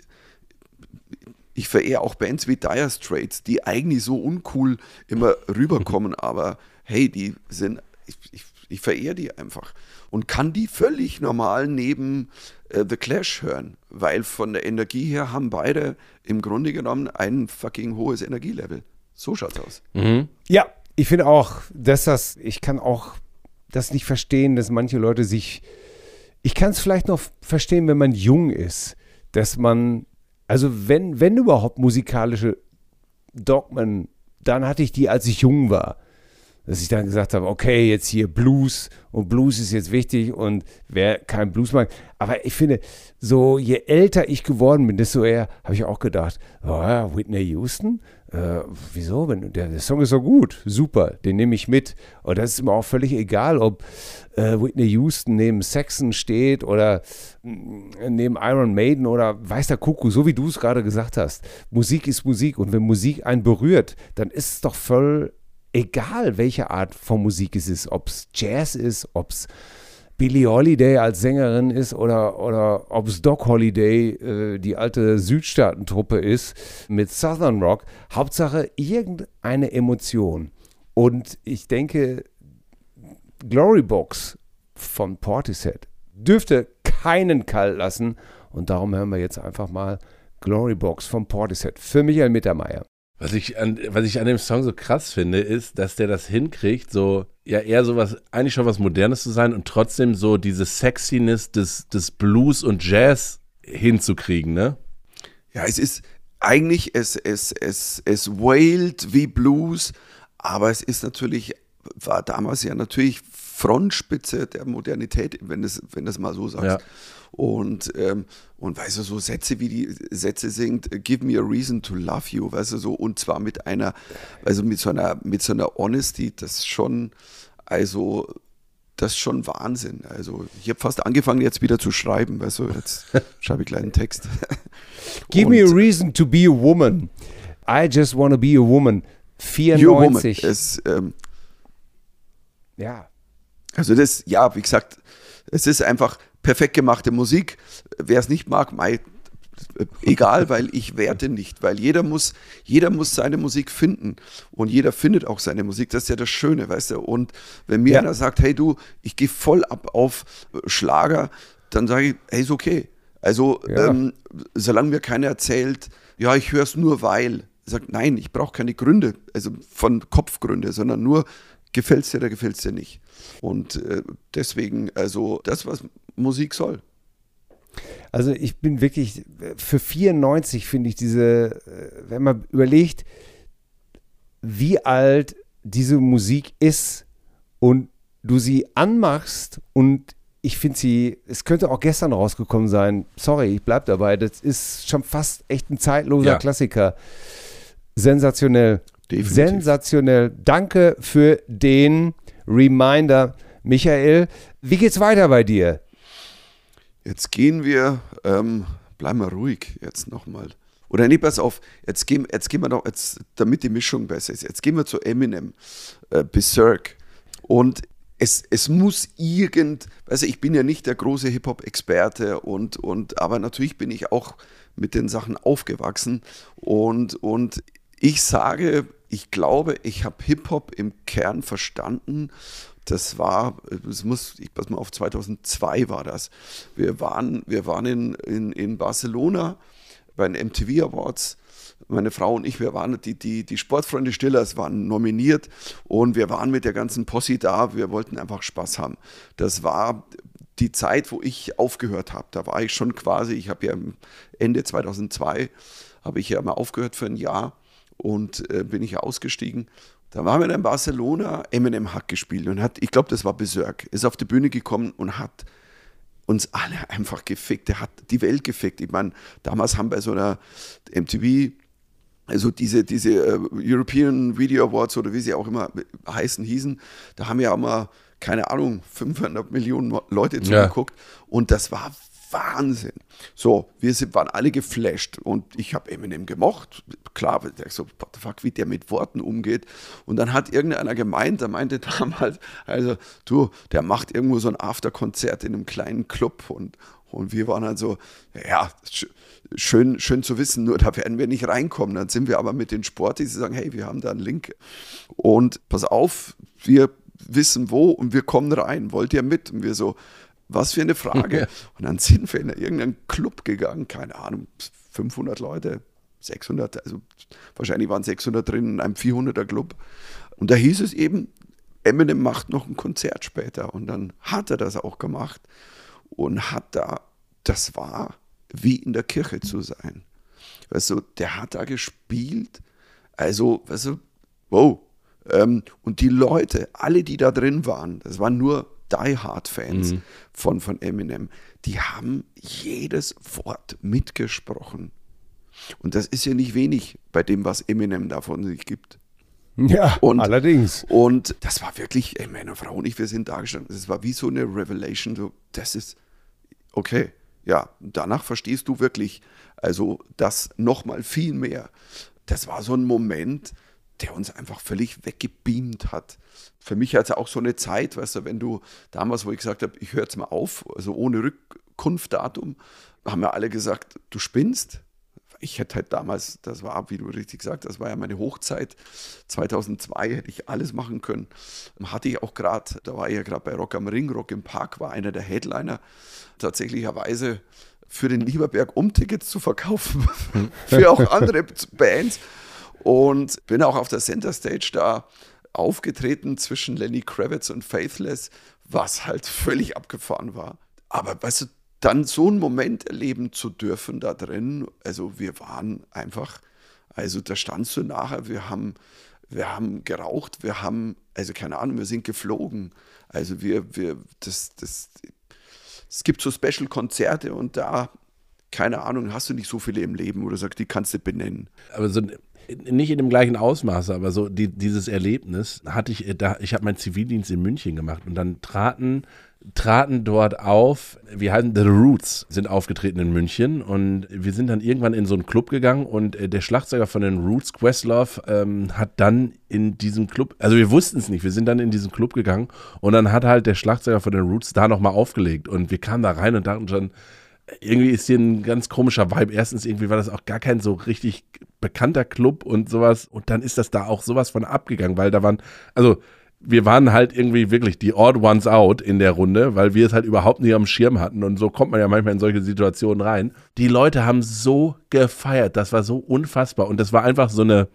ich verehre auch Bands wie Dire Straits, die eigentlich so uncool immer rüberkommen, mhm. aber hey, die sind, ich, ich, ich verehre die einfach. Und kann die völlig normal neben äh, The Clash hören, weil von der Energie her haben beide im Grunde genommen ein fucking hohes Energielevel. So schaut's aus. Mhm. Ja, ich finde auch, dass das, ich kann auch das nicht verstehen, dass manche Leute sich, ich kann es vielleicht noch verstehen, wenn man jung ist, dass man, also wenn, wenn überhaupt musikalische Dogmen, dann hatte ich die, als ich jung war. Dass ich dann gesagt habe, okay, jetzt hier Blues und Blues ist jetzt wichtig und wer kein Blues mag. Aber ich finde, so je älter ich geworden bin, desto eher habe ich auch gedacht, oh ja, Whitney Houston, äh, wieso? Der, der Song ist so gut, super, den nehme ich mit. Und das ist mir auch völlig egal, ob äh, Whitney Houston neben Saxon steht oder mh, neben Iron Maiden oder weiß der Kuckuck, so wie du es gerade gesagt hast. Musik ist Musik und wenn Musik einen berührt, dann ist es doch voll egal, welche Art von Musik es ist, ob es Jazz ist, ob es Billie Holiday als Sängerin ist oder, oder ob es Doc Holliday, äh, die alte Südstaatentruppe ist, mit Southern Rock. Hauptsache irgendeine Emotion. Und ich denke, Glorybox von Portishead dürfte keinen kalt lassen. Und darum hören wir jetzt einfach mal Glorybox von Portishead für Michael Mittermeier. Was ich, an, was ich an dem Song so krass finde, ist, dass der das hinkriegt, so ja eher sowas, eigentlich schon was Modernes zu sein und trotzdem so diese Sexiness des, des Blues und Jazz hinzukriegen, ne? Ja, es ist eigentlich, es, es, es, es wailt wie Blues, aber es ist natürlich, war damals ja natürlich Frontspitze der Modernität, wenn das, wenn das mal so sagst. Ja. Und, ähm, und weißt du, so Sätze wie die Sätze singt, give me a reason to love you, weißt du, so, und zwar mit einer, also mit so einer, mit so einer Honesty, das ist schon, also, das ist schon Wahnsinn. Also, ich habe fast angefangen, jetzt wieder zu schreiben, weißt du, jetzt schreibe ich gleich einen Text. Give me a reason to be a woman. I just want to be a woman. vierundneunzig. Woman. Es, ähm, ja. Also das, ja, wie gesagt, es ist einfach perfekt gemachte Musik. Wer es nicht mag, mei, egal, weil ich werte nicht, weil jeder muss, jeder muss seine Musik finden und jeder findet auch seine Musik. Das ist ja das Schöne, weißt du. Und wenn mir ja. einer sagt, hey du, ich gehe voll ab auf Schlager, dann sage ich, hey, ist okay. Also ja. ähm, solange mir keiner erzählt, ja, ich höre es nur weil, sagt, nein, ich brauche keine Gründe, also von Kopfgründe, sondern nur, gefällt es dir oder gefällt es dir nicht. Und äh, deswegen, also das, was Musik soll. Also ich bin wirklich, für vierundneunzig finde ich diese, wenn man überlegt, wie alt diese Musik ist und du sie anmachst und ich finde sie, es könnte auch gestern rausgekommen sein. Sorry, ich bleib dabei. Das ist schon fast echt ein zeitloser Ja. Klassiker. Sensationell. Definitiv. Sensationell. Danke für den Reminder, Michael. Wie geht's weiter bei dir? Jetzt gehen wir, ähm, bleiben wir ruhig jetzt nochmal. Oder nee, pass auf, jetzt gehen, jetzt gehen wir noch, jetzt, damit die Mischung besser ist, jetzt gehen wir zu Eminem, äh, Berserk. Und es, es muss irgend, weißt du, ich bin ja nicht der große Hip-Hop-Experte, und, und, aber natürlich bin ich auch mit den Sachen aufgewachsen. Und, und ich sage, ich glaube, ich habe Hip-Hop im Kern verstanden. Das war, das muss, ich pass mal auf, zweitausendzwei war das. Wir waren, wir waren in, in, in Barcelona bei den M T V Awards. Meine Frau und ich, wir waren, die, die, die Sportfreunde Stillers waren nominiert, und wir waren mit der ganzen Posse da. Wir wollten einfach Spaß haben. Das war die Zeit, wo ich aufgehört habe. Da war ich schon quasi, ich habe ja Ende zweitausendzwei, habe ich ja mal aufgehört für ein Jahr und äh, bin ich ja ausgestiegen. Da waren wir dann in Barcelona, Eminem hat gespielt und hat, ich glaube, das war Berserk, ist auf die Bühne gekommen und hat uns alle einfach gefickt. Der hat die Welt gefickt. Ich meine, damals haben bei so einer M T V, also diese, diese uh, European Video Awards oder wie sie auch immer heißen, hießen, da haben ja auch mal, keine Ahnung, fünfhundert Millionen Leute zugeguckt, ja. Und das war Wahnsinn. So, wir sind, waren alle geflasht, und ich habe Eminem gemocht. Klar, so, what the fuck, wie der mit Worten umgeht. Und dann hat irgendeiner gemeint, der meinte damals, also du, der macht irgendwo so ein Afterkonzert in einem kleinen Club, und, und wir waren halt so, ja, schön, schön zu wissen, nur da werden wir nicht reinkommen. Dann sind wir aber mit den Sportis, die sagen, hey, wir haben da einen Link, und pass auf, wir wissen wo, und wir kommen rein, wollt ihr mit? Und wir so, was für eine Frage. Und dann sind wir in irgendeinen Club gegangen, keine Ahnung, fünfhundert Leute, sechshundert, also wahrscheinlich waren sechshundert drin in einem vierhunderter Club. Und da hieß es eben, Eminem macht noch ein Konzert später. Und dann hat er das auch gemacht und hat da, das war wie in der Kirche zu sein. Weißt du, der hat da gespielt, also, weißt du, wow. Ähm, und die Leute, alle, die da drin waren, das waren nur Die-Hard-Fans mhm. von, von Eminem, die haben jedes Wort mitgesprochen. Und das ist ja nicht wenig bei dem, was Eminem da von sich gibt. Ja, und, allerdings. Und das war wirklich, ey, meine Frau und ich, wir sind da gestanden, das war wie so eine Revelation, so, das ist, okay, ja, danach verstehst du wirklich, also das nochmal viel mehr. Das war so ein Moment, der uns einfach völlig weggebeamt hat. Für mich hat es auch so eine Zeit, weißt du, wenn du damals, wo ich gesagt habe, ich höre jetzt mal auf, also ohne Rückkunftdatum, haben wir alle gesagt, du spinnst. Ich hätte halt damals, das war, wie du richtig gesagt hast, das war ja meine Hochzeit, zweitausendzwei hätte ich alles machen können. Hatte ich auch gerade, da war ich ja gerade bei Rock am Ring, Rock im Park war einer der Headliner, tatsächlicherweise für den Lieberberg, um Tickets zu verkaufen, für auch andere Bands. Und bin auch auf der Center Stage da aufgetreten zwischen Lenny Kravitz und Faithless, was halt völlig abgefahren war. Aber weißt du, dann so einen Moment erleben zu dürfen da drin, also wir waren einfach, also da standst du nachher, wir haben, wir haben geraucht, wir haben, also keine Ahnung, wir sind geflogen. Also wir, wir, das, das, es gibt so Special-Konzerte und da, keine Ahnung, hast du nicht so viele im Leben, wo du sagst, die kannst du benennen. Aber so nicht in dem gleichen Ausmaße, aber so die, dieses Erlebnis hatte ich, da, ich habe meinen Zivildienst in München gemacht und dann traten, traten dort auf, wir hatten The Roots, sind aufgetreten in München und wir sind dann irgendwann in so einen Club gegangen und der Schlagzeuger von den Roots, Questlove, ähm, hat dann in diesem Club, also wir wussten es nicht, wir sind dann in diesen Club gegangen und dann hat halt der Schlagzeuger von den Roots da nochmal aufgelegt und wir kamen da rein und dachten schon, irgendwie ist hier ein ganz komischer Vibe. Erstens, irgendwie war das auch gar kein so richtig bekannter Club und sowas. Und dann ist das da auch sowas von abgegangen, weil da waren, also wir waren halt irgendwie wirklich die Odd Ones out in der Runde, weil wir es halt überhaupt nicht am Schirm hatten. Und so kommt man ja manchmal in solche Situationen rein. Die Leute haben so gefeiert. Das war so unfassbar. Und das war einfach so eine,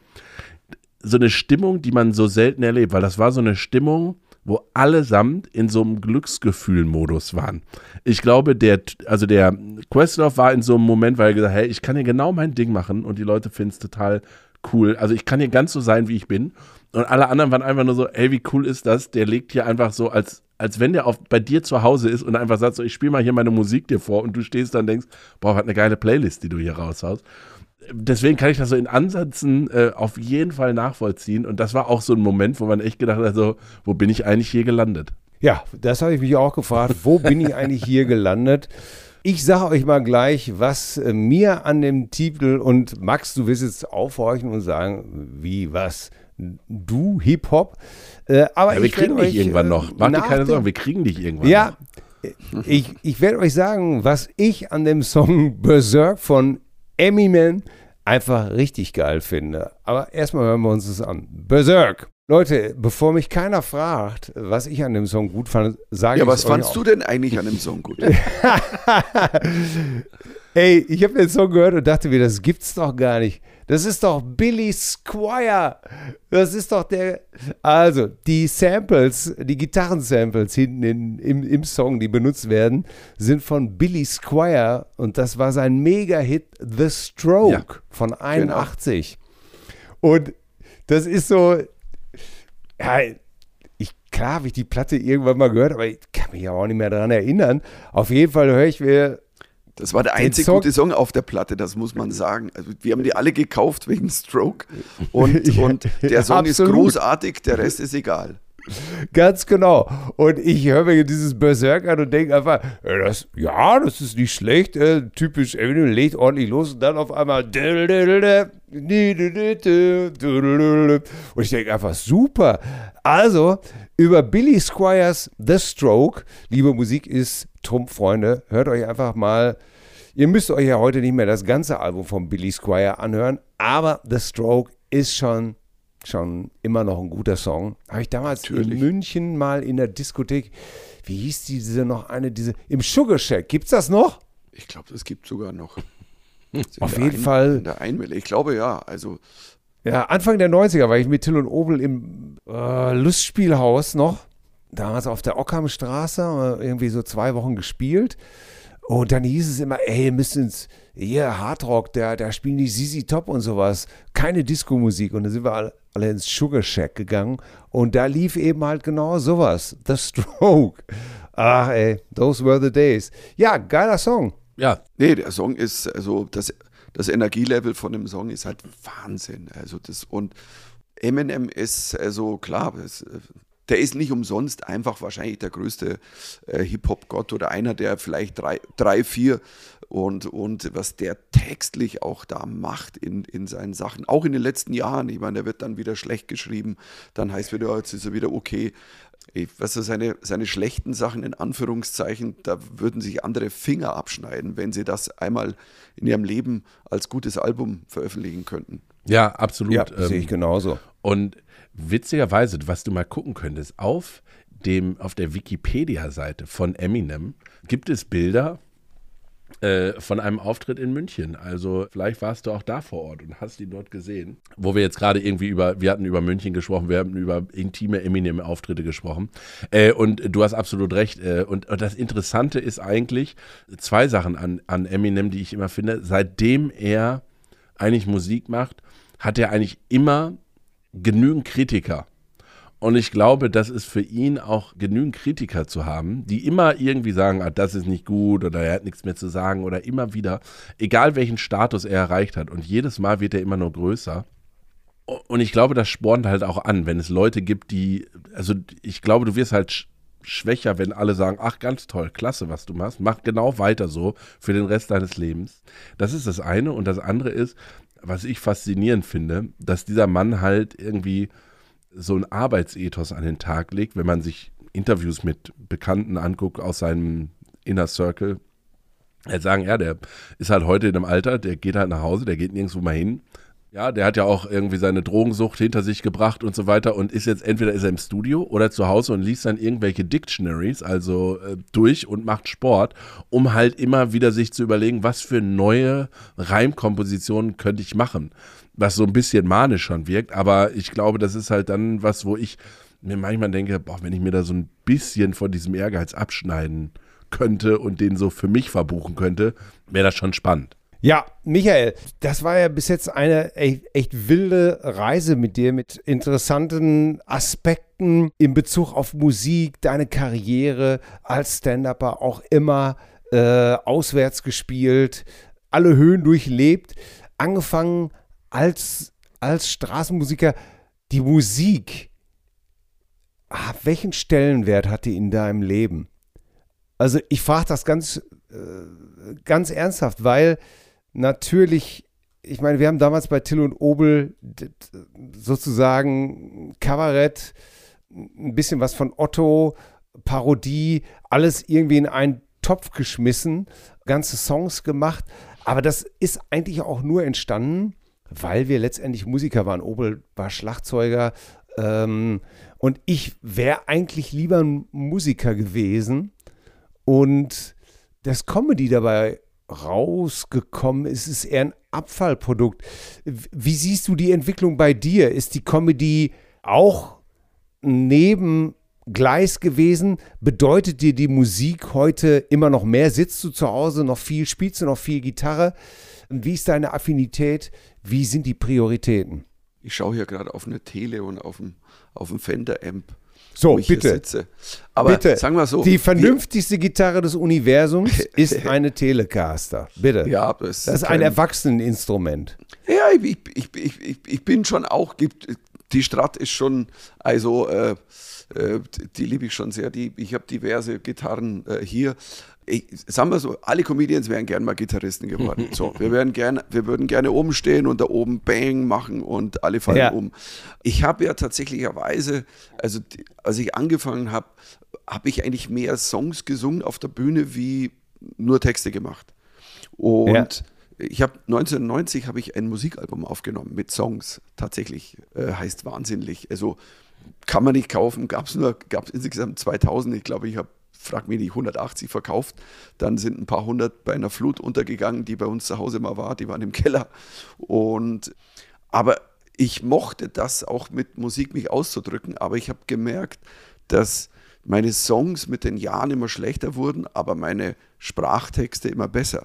so eine Stimmung, die man so selten erlebt, weil das war so eine Stimmung, wo allesamt in so einem Glücksgefühl-Modus waren. Ich glaube, der, also der Questlove war in so einem Moment, weil er gesagt hat, hey, ich kann hier genau mein Ding machen und die Leute finden es total cool. Also ich kann hier ganz so sein, wie ich bin. Und alle anderen waren einfach nur so, ey, wie cool ist das? Der legt hier einfach so, als, als wenn der auf, bei dir zu Hause ist und einfach sagt so, ich spiele mal hier meine Musik dir vor und du stehst dann und denkst, boah, was eine geile Playlist, die du hier raushaust. Deswegen kann ich das so in Ansätzen äh, auf jeden Fall nachvollziehen. Und das war auch so ein Moment, wo man echt gedacht hat, so, wo bin ich eigentlich hier gelandet? Ja, das habe ich mich auch gefragt. Wo bin ich eigentlich hier gelandet? Ich sage euch mal gleich, was äh, mir an dem Titel, und Max, du wirst jetzt aufhorchen und sagen, wie, was? Du, Hip-Hop? Äh, aber ja, wir ich kriegen dich euch, irgendwann noch. Mach dir keine dem, Sorgen, wir kriegen dich irgendwann ja, noch. ich, ich werde euch sagen, was ich an dem Song Berserk von Eminem einfach richtig geil finde. Aber erstmal hören wir uns das an. Berserk. Leute, bevor mich keiner fragt, was ich an dem Song gut fand, sage ja, ich was euch fandst auch. du denn eigentlich an dem Song gut? Ey, ich habe den Song gehört und dachte mir, das gibt's doch gar nicht. Das ist doch Billy Squier. Das ist doch der. Also, die Samples, die Gitarrensamples hinten in, im, im Song, die benutzt werden, sind von Billy Squier und das war sein Mega-Hit The Stroke Ja, von einundachtzig. Genau. Und das ist so. Ja, ich, klar habe ich die Platte irgendwann mal gehört, aber ich kann mich ja auch nicht mehr daran erinnern. Auf jeden Fall höre ich mir. Das war der einzige Song, gute Song auf der Platte, das muss man sagen. Also wir haben die alle gekauft wegen Stroke und, und der Song ist großartig, der Rest ist egal. Ganz genau. Und ich höre mir dieses Berserk an und denke einfach, ja das, ja, das ist nicht schlecht, äh, typisch, Eminem legt ordentlich los und dann auf einmal und ich denke einfach, super. Also, über Billy Squiers The Stroke, liebe Musik ist Trumpf, Freunde, hört euch einfach mal, ihr müsst euch ja heute nicht mehr das ganze Album von Billy Squier anhören, aber The Stroke ist schon Schon immer noch ein guter Song. Habe ich damals Natürlich. in München mal in der Diskothek, wie hieß diese noch eine, diese, im Sugar Shack, gibt's das noch? Ich glaube, das gibt sogar noch. Auf jeden Ein, Fall. In der Einwelle, ich glaube ja, also. Ja, Anfang der neunziger war ich mit Till und Obel im äh, Lustspielhaus noch, damals auf der Ockhamstraße, irgendwie so zwei Wochen gespielt. Und dann hieß es immer, ey, ihr müsst ins, hier, Hardrock, da, da spielen die Z Z Top und sowas. Keine Disco-Musik. Und dann sind wir alle, alle ins Sugar Shack gegangen. Und da lief eben halt genau sowas. The Stroke. Ach, ey, those were the days. Ja, geiler Song. Ja. Nee, der Song ist, also das, das Energielevel von dem Song ist halt Wahnsinn. Also das, und Eminem ist, also klar, das, der ist nicht umsonst einfach wahrscheinlich der größte äh, Hip-Hop-Gott oder einer der vielleicht drei, drei vier und, und was der textlich auch da macht in, in seinen Sachen, auch in den letzten Jahren. Ich meine, der wird dann wieder schlecht geschrieben, dann heißt wieder, jetzt ist er wieder okay. Ich, weißt du, seine, seine schlechten Sachen in Anführungszeichen, da würden sich andere Finger abschneiden, wenn sie das einmal in ihrem Leben als gutes Album veröffentlichen könnten. Ja, absolut. Ja, ähm, sehe ich genauso. Und witzigerweise, was du mal gucken könntest, auf, dem, auf der Wikipedia-Seite von Eminem gibt es Bilder äh, von einem Auftritt in München. Also vielleicht warst du auch da vor Ort und hast ihn dort gesehen. Wo wir jetzt gerade irgendwie über, wir hatten über München gesprochen, wir haben über intime Eminem-Auftritte gesprochen. Äh, und du hast absolut recht. Äh, und, und das Interessante ist eigentlich zwei Sachen an, an Eminem, die ich immer finde. Seitdem er eigentlich Musik macht, hat er eigentlich immer genügend Kritiker. Und ich glaube, das ist für ihn auch genügend Kritiker zu haben, die immer irgendwie sagen, ah, das ist nicht gut oder er hat nichts mehr zu sagen oder immer wieder, egal welchen Status er erreicht hat. Und jedes Mal wird er immer nur größer. Und ich glaube, das spornt halt auch an, wenn es Leute gibt, die, also ich glaube, du wirst halt sch- schwächer, wenn alle sagen, ach, ganz toll, klasse, was du machst, mach genau weiter so für den Rest deines Lebens. Das ist das eine. Und das andere ist, was ich faszinierend finde, dass dieser Mann halt irgendwie so ein Arbeitsethos an den Tag legt, wenn man sich Interviews mit Bekannten anguckt aus seinem Inner Circle. Er sagen, ja, der ist halt heute in einem Alter, der geht halt nach Hause, der geht nirgendwo mal hin. Ja, der hat ja auch irgendwie seine Drogensucht hinter sich gebracht und so weiter und ist jetzt, entweder ist er im Studio oder zu Hause und liest dann irgendwelche Dictionaries, also äh, durch und macht Sport, um halt immer wieder sich zu überlegen, was für neue Reimkompositionen könnte ich machen, was so ein bisschen manisch schon wirkt, aber ich glaube, das ist halt dann was, wo ich mir manchmal denke, boah, wenn ich mir da so ein bisschen von diesem Ehrgeiz abschneiden könnte und den so für mich verbuchen könnte, wäre das schon spannend. Ja, Michael, das war ja bis jetzt eine echt, echt wilde Reise mit dir, mit interessanten Aspekten in Bezug auf Musik, deine Karriere als Stand-Upper, auch immer äh, auswärts gespielt, alle Höhen durchlebt, angefangen als, als Straßenmusiker. Die Musik, ah, welchen Stellenwert hat die in deinem Leben? Also ich frage das ganz, äh, ganz ernsthaft, weil natürlich, ich meine, wir haben damals bei Till und Obel sozusagen Kabarett, ein bisschen was von Otto, Parodie, alles irgendwie in einen Topf geschmissen, ganze Songs gemacht. Aber das ist eigentlich auch nur entstanden, weil wir letztendlich Musiker waren. Obel war Schlagzeuger ähm, und ich wäre eigentlich lieber ein Musiker gewesen. Und das Comedy dabei rausgekommen ist, ist eher ein Abfallprodukt. Wie siehst du die Entwicklung bei dir? Ist die Comedy auch neben Gleis gewesen? Bedeutet dir die Musik heute immer noch mehr? Sitzt du zu Hause noch viel? Spielst du noch viel Gitarre? Wie ist deine Affinität? Wie sind die Prioritäten? Ich schaue hier gerade auf eine Tele und auf einen, auf einen Fender-Amp. So, wo ich bitte. hier sitze. Aber bitte. sagen wir so. Die vernünftigste die, Gitarre des Universums ist eine Telecaster. Bitte. Ja, das, das ist ein Erwachseneninstrument. Ja, ich, ich, ich, ich, ich bin schon auch, die Strat ist schon, also äh, äh, die liebe ich schon sehr. Die, ich habe diverse Gitarren äh, hier. Ich, sagen wir so, alle Comedians wären gerne mal Gitarristen geworden. So, wir, wären gern, wir würden gerne oben stehen und da oben Bang machen und alle fallen ja. um. Ich habe ja tatsächlicherweise, also die, als ich angefangen habe, habe ich eigentlich mehr Songs gesungen auf der Bühne wie nur Texte gemacht. Und ja. ich habe neunzehnhundertneunzig habe ich ein Musikalbum aufgenommen mit Songs, tatsächlich, äh, heißt Wahnsinnlich. Also kann man nicht kaufen, gab es nur, gab es insgesamt zweitausend, ich glaube, ich habe frag mich nicht, hundertachtzig verkauft, dann sind ein paar hundert bei einer Flut untergegangen, die bei uns zu Hause mal war, die waren im Keller. Und, aber ich mochte das auch mit Musik mich auszudrücken, aber ich habe gemerkt, dass meine Songs mit den Jahren immer schlechter wurden, aber meine Sprachtexte immer besser.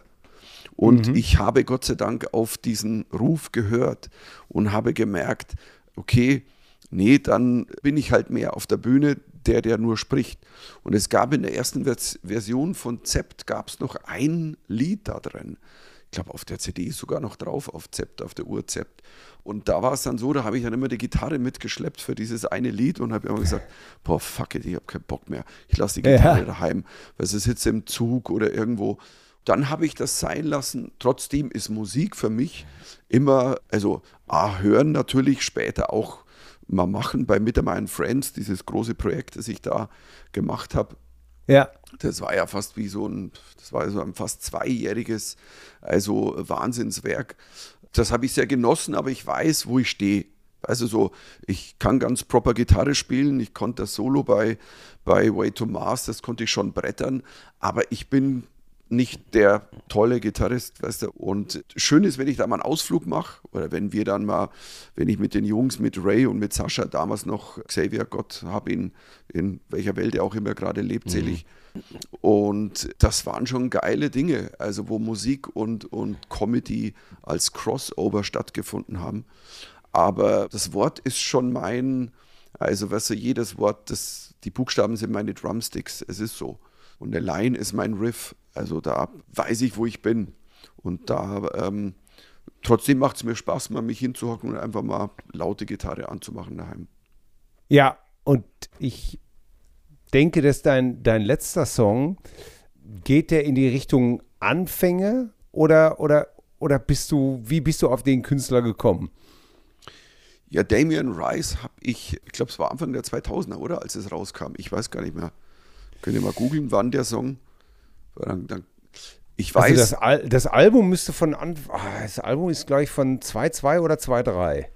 Und mhm. ich habe Gott sei Dank auf diesen Ruf gehört und habe gemerkt, okay, nee, dann bin ich halt mehr auf der Bühne, der, der nur spricht. Und es gab in der ersten Vers- Version von Zept gab es noch ein Lied da drin. Ich glaube, auf der C D ist sogar noch drauf, auf Zept, auf der Uhr Zept. Und da war es dann so, da habe ich dann immer die Gitarre mitgeschleppt für dieses eine Lied und habe immer gesagt, boah, fuck it, ich habe keinen Bock mehr. Ich lasse die Gitarre ja. daheim, weil sie sitzt im Zug oder irgendwo. Dann habe ich das sein lassen. Trotzdem ist Musik für mich immer, also A, hören natürlich, später auch mal machen bei Mit meinen Friends, dieses große Projekt, das ich da gemacht habe. Ja. Das war ja fast wie so ein, das war so ein fast zweijähriges, also Wahnsinnswerk. Das habe ich sehr genossen, aber ich weiß, wo ich stehe. Also so, ich kann ganz proper Gitarre spielen, ich konnte das Solo bei, bei Way to Mars, das konnte ich schon brettern, aber ich bin nicht der tolle Gitarrist, weißt du. Und schön ist, wenn ich da mal einen Ausflug mache oder wenn wir dann mal, wenn ich mit den Jungs, mit Ray und mit Sascha, damals noch Xavier, Gott hab ihn, in welcher Welt er auch immer gerade lebt, selig. Mhm. Und das waren schon geile Dinge, also wo Musik und, und Comedy als Crossover stattgefunden haben. Aber das Wort ist schon mein, also weißt du, jedes Wort, das, die Buchstaben sind meine Drumsticks, es ist so. Und eine Line ist mein Riff. Also da weiß ich, wo ich bin. Und da ähm, trotzdem macht es mir Spaß, mal mich hinzuhocken und einfach mal laute Gitarre anzumachen daheim. Ja, und ich denke, dass dein, dein letzter Song, geht der in die Richtung Anfänge oder, oder, oder bist du, wie bist du auf den Künstler gekommen? Ja, Damien Rice habe ich, ich glaube, es war Anfang der zweitausender, oder? Als es rauskam. Ich weiß gar nicht mehr. Könnt ihr mal googeln, wann der Song? Dann, dann, ich weiß. Also das, Al- das Album müsste von Anf- ah, das Album ist, glaube ich, von zwei Komma zwei oder zwei Komma drei.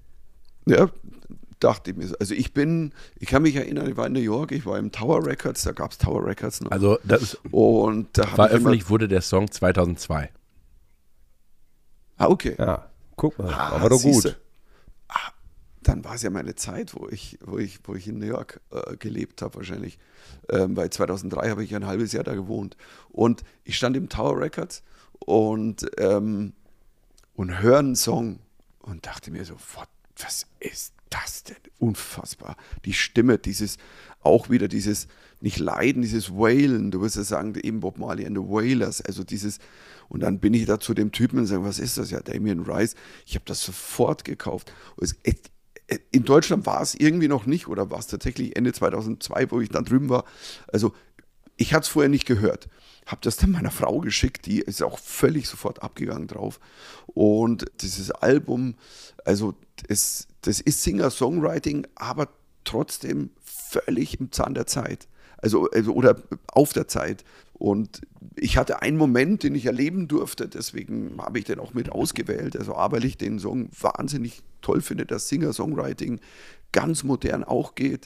Ja, dachte ich mir. Also ich bin, ich kann mich erinnern, ich war in New York, ich war im Tower Records, da gab es Tower Records noch. Also das und da veröffentlicht wurde der Song zweitausendzwei. Ah, okay. Ja, guck mal, Ah, aber doch gut. Ah, dann war es ja meine Zeit, wo ich, wo ich, wo ich in New York äh, gelebt habe wahrscheinlich. Ähm, weil zweitausenddrei habe ich ein halbes Jahr da gewohnt. Und ich stand im Tower Records und, ähm, und höre einen Song und dachte mir so, was ist das denn? Unfassbar. Die Stimme, dieses, auch wieder dieses, nicht Leiden, dieses Wailen, du wirst ja sagen, eben Bob Marley and the Wailers, also dieses, und dann bin ich da zu dem Typen und sage, was ist das? Ja, Damien Rice, ich habe das sofort gekauft. Es, in Deutschland war es irgendwie noch nicht, oder war es tatsächlich Ende zweitausendzwei, wo ich dann drüben war, also ich hatte es vorher nicht gehört, habe das dann meiner Frau geschickt, die ist auch völlig sofort abgegangen drauf. Und dieses Album, also es, das ist Singer-Songwriting, aber trotzdem völlig im Zahn der Zeit. Also, also oder auf der Zeit. Und ich hatte einen Moment, den ich erleben durfte, deswegen habe ich den auch mit ausgewählt. Also, A, weil ich den Song wahnsinnig toll finde, dass Singer-Songwriting ganz modern auch geht.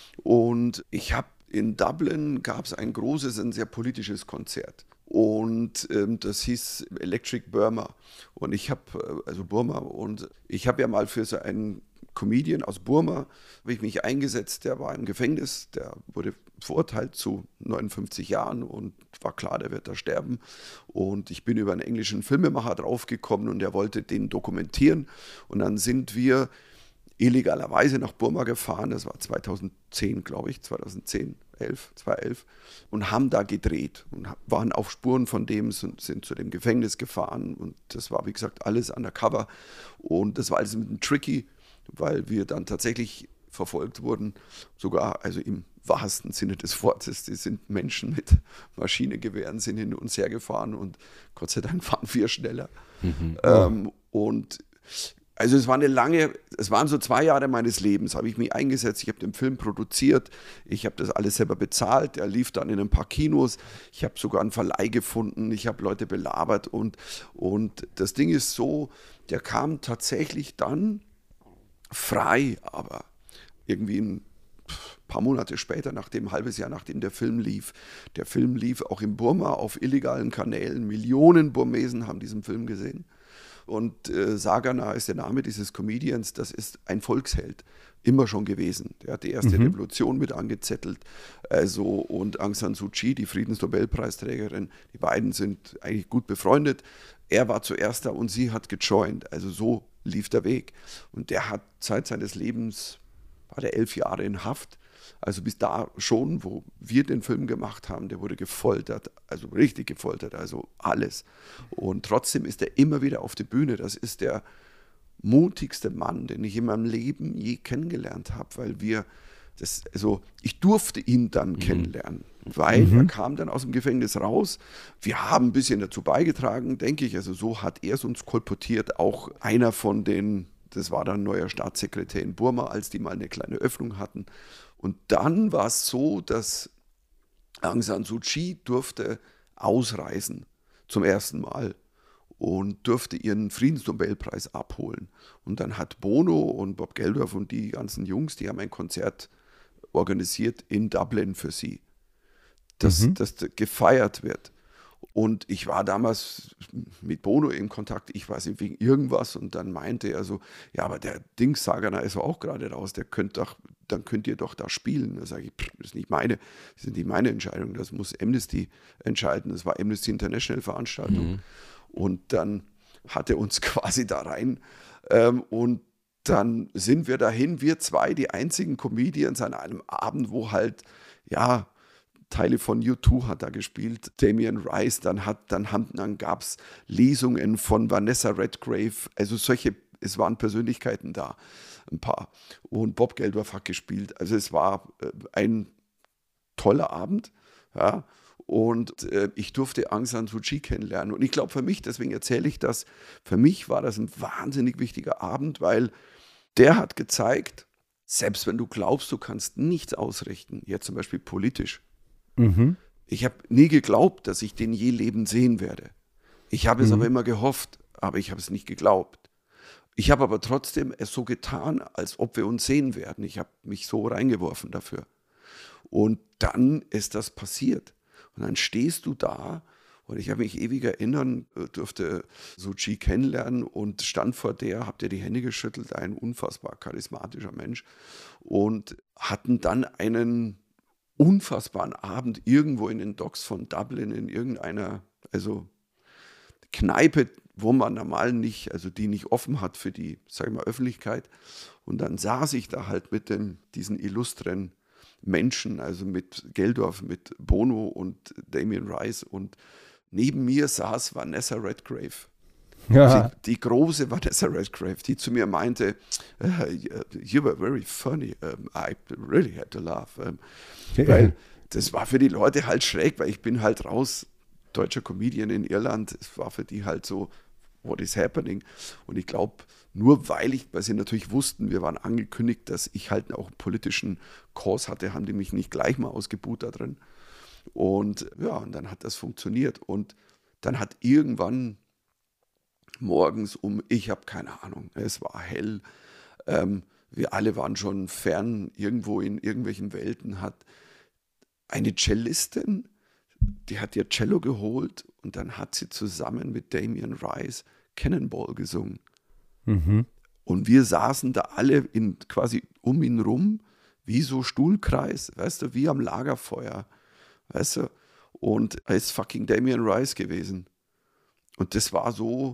Und ich habe in Dublin gab es ein großes, ein sehr politisches Konzert. Und ähm, das hieß Electric Burma. Und ich habe, also Burma, und ich habe ja mal für so einen Comedian aus Burma, habe ich mich eingesetzt, der war im Gefängnis, der wurde verurteilt zu neunundfünfzig Jahren und war klar, der wird da sterben. Und ich bin über einen englischen Filmemacher draufgekommen und der wollte den dokumentieren. Und dann sind wir illegalerweise nach Burma gefahren, das war zweitausendzehn, glaube ich, zweitausendzehn, elf, zweitausendelf, und haben da gedreht und waren auf Spuren von dem, sind, sind zu dem Gefängnis gefahren und das war, wie gesagt, alles undercover und das war alles mit einem Tricky, weil wir dann tatsächlich verfolgt wurden, sogar, also im wahrsten Sinne des Wortes, die sind Menschen mit Maschinengewehren, sind hin uns hergefahren und Gott sei Dank waren wir schneller. Mhm. Ähm, und Also es war eine lange, es waren so zwei Jahre meines Lebens, habe ich mich eingesetzt, ich habe den Film produziert, ich habe das alles selber bezahlt, er lief dann in ein paar Kinos, ich habe sogar einen Verleih gefunden, ich habe Leute belabert und, und das Ding ist so, der kam tatsächlich dann frei, aber irgendwie ein paar Monate später, nachdem, ein halbes Jahr nachdem der Film lief. Der Film lief auch in Burma auf illegalen Kanälen, Millionen Burmesen haben diesen Film gesehen. Und äh, Sagana ist der Name dieses Comedians, das ist ein Volksheld, immer schon gewesen. Der hat die erste mhm. Revolution mit angezettelt. Also, und Aung San Suu Kyi, die Friedensnobelpreisträgerin, die beiden sind eigentlich gut befreundet. Er war zuerst da und sie hat gejoint. Also so lief der Weg. Und der hat Zeit seines Lebens, war der elf Jahre in Haft. Also bis da schon, wo wir den Film gemacht haben, der wurde gefoltert, also richtig gefoltert, also alles. Und trotzdem ist er immer wieder auf die Bühne. Das ist der mutigste Mann, den ich in meinem Leben je kennengelernt habe, weil wir, das, also ich durfte ihn dann mhm. kennenlernen, weil mhm. er kam dann aus dem Gefängnis raus. Wir haben ein bisschen dazu beigetragen, denke ich, also so hat er es uns kolportiert, auch einer von den, das war dann neuer Staatssekretär in Burma, als die mal eine kleine Öffnung hatten. Und dann war es so, dass Aung San Suu Kyi durfte ausreisen zum ersten Mal und durfte ihren Friedensnobelpreis abholen. Und dann hat Bono und Bob Geldof und die ganzen Jungs, die haben ein Konzert organisiert in Dublin für sie, das, mhm. das gefeiert wird. Und ich war damals mit Bono in Kontakt, ich weiß nicht, wegen irgendwas. Und dann meinte er so, ja, aber der Dings Sagana ist auch gerade raus, der könnt doch, dann könnt ihr doch da spielen. Da sage ich, das ist nicht meine, das ist nicht meine Entscheidung, das muss Amnesty entscheiden. Das war Amnesty International Veranstaltung. Mhm. Und dann hat er uns quasi da rein. Ähm, und dann sind wir dahin, wir zwei, die einzigen Comedians an einem Abend, wo halt, ja, Teile von U zwei hat da gespielt, Damien Rice, dann, hat, dann, haben, dann gab es Lesungen von Vanessa Redgrave, also solche, es waren Persönlichkeiten da, ein paar. Und Bob Geldof hat gespielt, also es war äh, ein toller Abend, ja, und äh, ich durfte Aung San Suu Kyi kennenlernen. Und ich glaube für mich, deswegen erzähle ich das, für mich war das ein wahnsinnig wichtiger Abend, weil der hat gezeigt, selbst wenn du glaubst, du kannst nichts ausrichten, jetzt zum Beispiel politisch, Mhm. ich habe nie geglaubt, dass ich den je lebend sehen werde. Ich habe mhm. es aber immer gehofft, aber ich habe es nicht geglaubt. Ich habe aber trotzdem es so getan, als ob wir uns sehen werden. Ich habe mich so reingeworfen dafür. Und dann ist das passiert. Und dann stehst du da Und ich habe mich ewig erinnern, durfte Suu Kyi kennenlernen und stand vor der, habt ihr die Hände geschüttelt, ein unfassbar charismatischer Mensch und hatten dann einen unfassbaren Abend irgendwo in den Docks von Dublin in irgendeiner, also Kneipe, wo man normal nicht, also die nicht offen hat für die, sag ich mal, Öffentlichkeit. Und dann saß ich da halt mit dem, diesen illustren Menschen, also mit Geldorf, mit Bono und Damien Rice und neben mir saß Vanessa Redgrave. Ja. Die, die große Vanessa Redgrave, die zu mir meinte, uh, you were very funny, um, I really had to laugh. Um, Ja. Weil das war für die Leute halt schräg, weil ich bin halt raus, deutscher Comedian in Irland, es war für die halt so, what is happening? Und ich glaube, nur weil ich, weil sie natürlich wussten, wir waren angekündigt, dass ich halt auch einen politischen Kurs hatte, haben die mich nicht gleich mal ausgebuht da drin. Und ja, und dann hat das funktioniert. Und dann hat irgendwann morgens um, ich habe keine Ahnung, es war hell, ähm, wir alle waren schon fern, irgendwo in irgendwelchen Welten, hat eine Cellistin, die hat ihr Cello geholt und dann hat sie zusammen mit Damien Rice Cannonball gesungen. Mhm. Und wir saßen da alle in, quasi um ihn rum, wie so Stuhlkreis, weißt du, wie am Lagerfeuer, weißt du, und er ist fucking Damien Rice gewesen. Und das war so,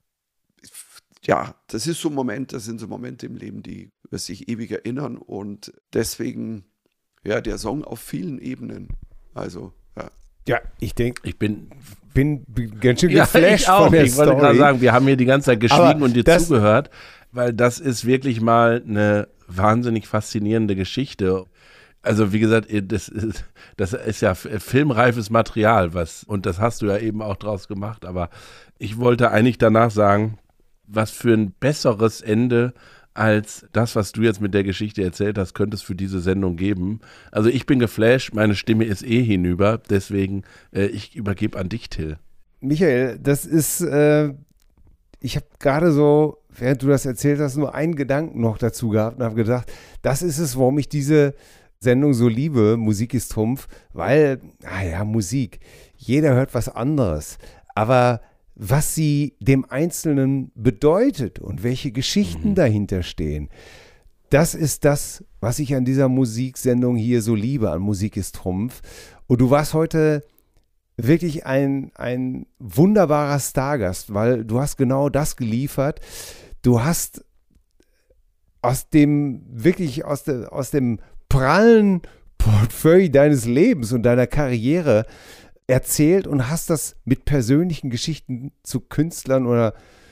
ja, das ist so ein Moment, das sind so Momente im Leben, die sich ewig erinnern und deswegen, ja, der Song auf vielen Ebenen, also, ja. Ja, ich denke, Ich bin, bin ganz schön ja, geflasht ich auch. von der Ich wollte gerade Story. sagen, wir haben hier die ganze Zeit geschwiegen Aber und dir das- zugehört, weil das ist wirklich mal eine wahnsinnig faszinierende Geschichte. Also wie gesagt, das ist, das ist ja filmreifes Material, was, und das hast du ja eben auch draus gemacht, aber ich wollte eigentlich danach sagen, was für ein besseres Ende als das, was du jetzt mit der Geschichte erzählt hast, könnte es für diese Sendung geben. Also ich bin geflasht, meine Stimme ist eh hinüber, deswegen äh, ich übergebe an dich, Till. Michael, das ist, äh, ich habe gerade so, während du das erzählt hast, nur einen Gedanken noch dazu gehabt und habe gedacht, das ist es, warum ich diese Sendung so liebe, Musik ist Trumpf, weil, naja, Musik, jeder hört was anderes, aber was sie dem Einzelnen bedeutet und welche Geschichten Mhm. dahinter stehen, das ist das, was ich an dieser Musiksendung hier so liebe, an Musik ist Trumpf. Und du warst heute wirklich ein, ein wunderbarer Stargast, weil du hast genau das geliefert. Du hast aus dem, wirklich aus, de, aus dem prallen Portfolio deines Lebens und deiner Karriere erzählt und hast das mit persönlichen Geschichten zu Künstlern oder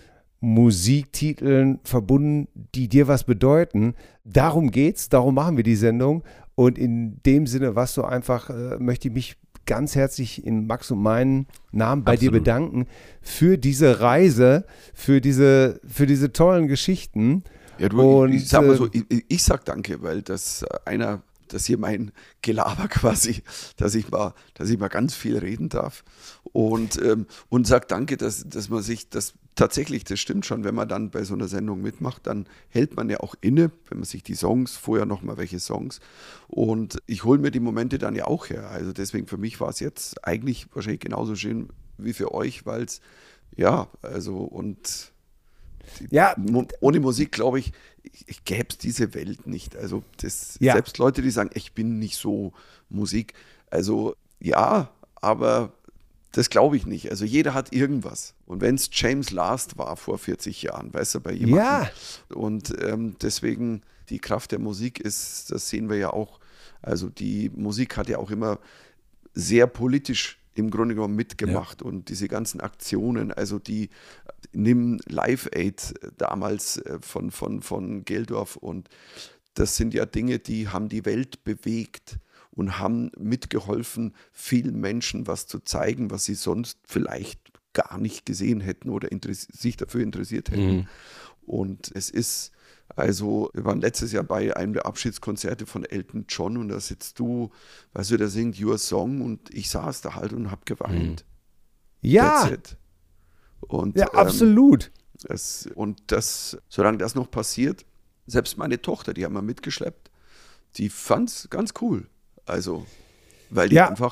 Musiktiteln verbunden, die dir was bedeuten. Darum geht's, darum machen wir die Sendung. Und in dem Sinne, was du einfach, äh, möchte ich mich ganz herzlich in Max und meinen Namen bei Absolut. dir bedanken für diese Reise, für diese, für diese tollen Geschichten. Ja, du, Und, ich, ich sag mal äh, so, ich, ich sag danke, weil das äh, einer, das hier mein Gelaber quasi, dass ich mal, dass ich mal ganz viel reden darf und, ähm, und sag danke, dass, dass man sich, das tatsächlich, das stimmt schon, wenn man dann bei so einer Sendung mitmacht, dann hält man ja auch inne, wenn man sich die Songs, vorher nochmal welche Songs und ich hole mir die Momente dann ja auch her, also deswegen für mich war es jetzt eigentlich wahrscheinlich genauso schön wie für euch, weil es, ja, also und Ja, Mo- ohne Musik, glaube ich, ich gäbe es diese Welt nicht. Also das, Ja. selbst Leute, die sagen, ich bin nicht so Musik. Also ja, aber das glaube ich nicht. Also jeder hat irgendwas. Und wenn es James Last war vor vierzig Jahren, weißt du, bei jemandem. Ja. Und ähm, deswegen die Kraft der Musik ist, das sehen wir ja auch. Also die Musik hat ja auch immer sehr politisch im Grunde genommen mitgemacht und diese ganzen Aktionen, also die nimm Live Aid damals äh, von, von, von Geldorf und das sind ja Dinge, die haben die Welt bewegt und haben mitgeholfen, vielen Menschen was zu zeigen, was sie sonst vielleicht gar nicht gesehen hätten oder interess- sich dafür interessiert hätten. Mhm. Und es ist, also, wir waren letztes Jahr bei einem der Abschiedskonzerte von Elton John und da sitzt du, weißt du, der singt Your Song und ich saß da halt und hab geweint. Ja, That's it. Und, ja, ähm, absolut. das, und das, solange das noch passiert, selbst meine Tochter, die haben wir mitgeschleppt, die fand es ganz cool. Also, weil die Ja. einfach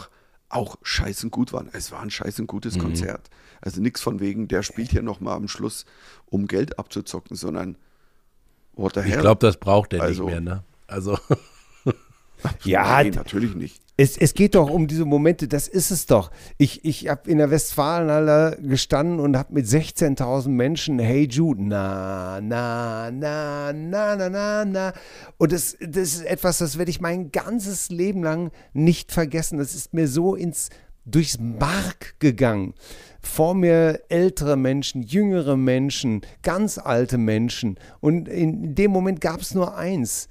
auch scheißen gut waren. Es war ein scheißen gutes Mhm. Konzert. Also nichts von wegen, der spielt hier nochmal am Schluss, um Geld abzuzocken, sondern what the hell? Ich glaube, das braucht er Also- nicht mehr, ne? Also, Ja, Nein, natürlich nicht. Es, es geht doch um diese Momente, das ist es doch. Ich, ich habe in der Westfalenhalle gestanden und habe mit sechzehntausend Menschen Hey Jude, na, na, na, na, na, na, na. Und das, das ist etwas, das werde ich mein ganzes Leben lang nicht vergessen. Das ist mir so ins, durchs Mark gegangen. Vor mir ältere Menschen, jüngere Menschen, ganz alte Menschen. Und in dem Moment gab es nur eins.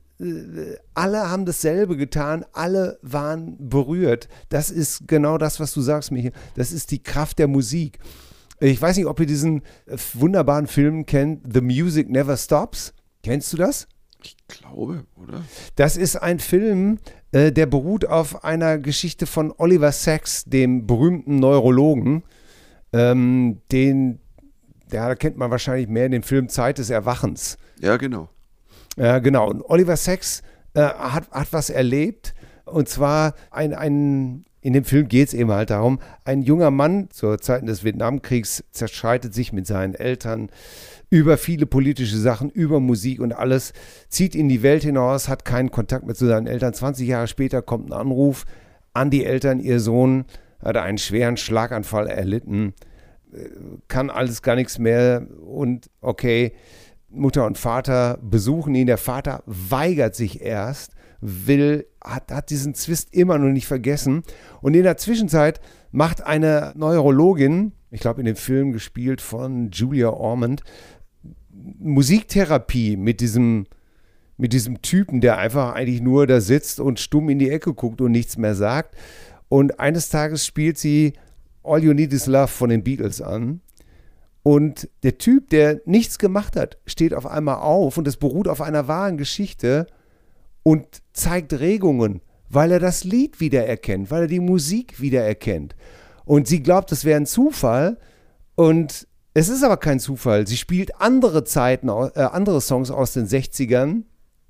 Alle haben dasselbe getan, alle waren berührt. Das ist genau das, was du sagst, Michael. Das ist die Kraft der Musik. Ich weiß nicht, ob ihr diesen wunderbaren Film kennt, The Music Never Stops. Kennst du das? Ich glaube, oder? Das ist ein Film, äh, der beruht auf einer Geschichte von Oliver Sacks, dem berühmten Neurologen. Ähm, den, ja, kennt man wahrscheinlich mehr in dem Film Zeit des Erwachens. Ja, genau. Ja, genau. Und Oliver Sacks äh, hat, hat was erlebt. Und zwar ein, ein in dem Film geht es eben halt darum, ein junger Mann zur Zeit des Vietnamkriegs zerstreitet sich mit seinen Eltern über viele politische Sachen, über Musik und alles, zieht in die Welt hinaus, hat keinen Kontakt mehr zu seinen Eltern. zwanzig Jahre später kommt ein Anruf an die Eltern, ihr Sohn hat einen schweren Schlaganfall erlitten, kann alles gar nichts mehr und okay, Mutter und Vater besuchen ihn. Der Vater weigert sich erst, will, hat, hat diesen Zwist immer noch nicht vergessen. Und in der Zwischenzeit macht eine Neurologin, ich glaube in dem Film gespielt von Julia Ormond, Musiktherapie mit diesem, mit diesem Typen, der einfach eigentlich nur da sitzt und stumm in die Ecke guckt und nichts mehr sagt. Und eines Tages spielt sie All You Need Is Love von den Beatles an. Und der Typ, der nichts gemacht hat, steht auf einmal auf und das beruht auf einer wahren Geschichte und zeigt Regungen, weil er das Lied wiedererkennt, weil er die Musik wiedererkennt. Und sie glaubt, das wäre ein Zufall und es ist aber kein Zufall. Sie spielt andere Zeiten, äh, andere Songs aus den sechzigern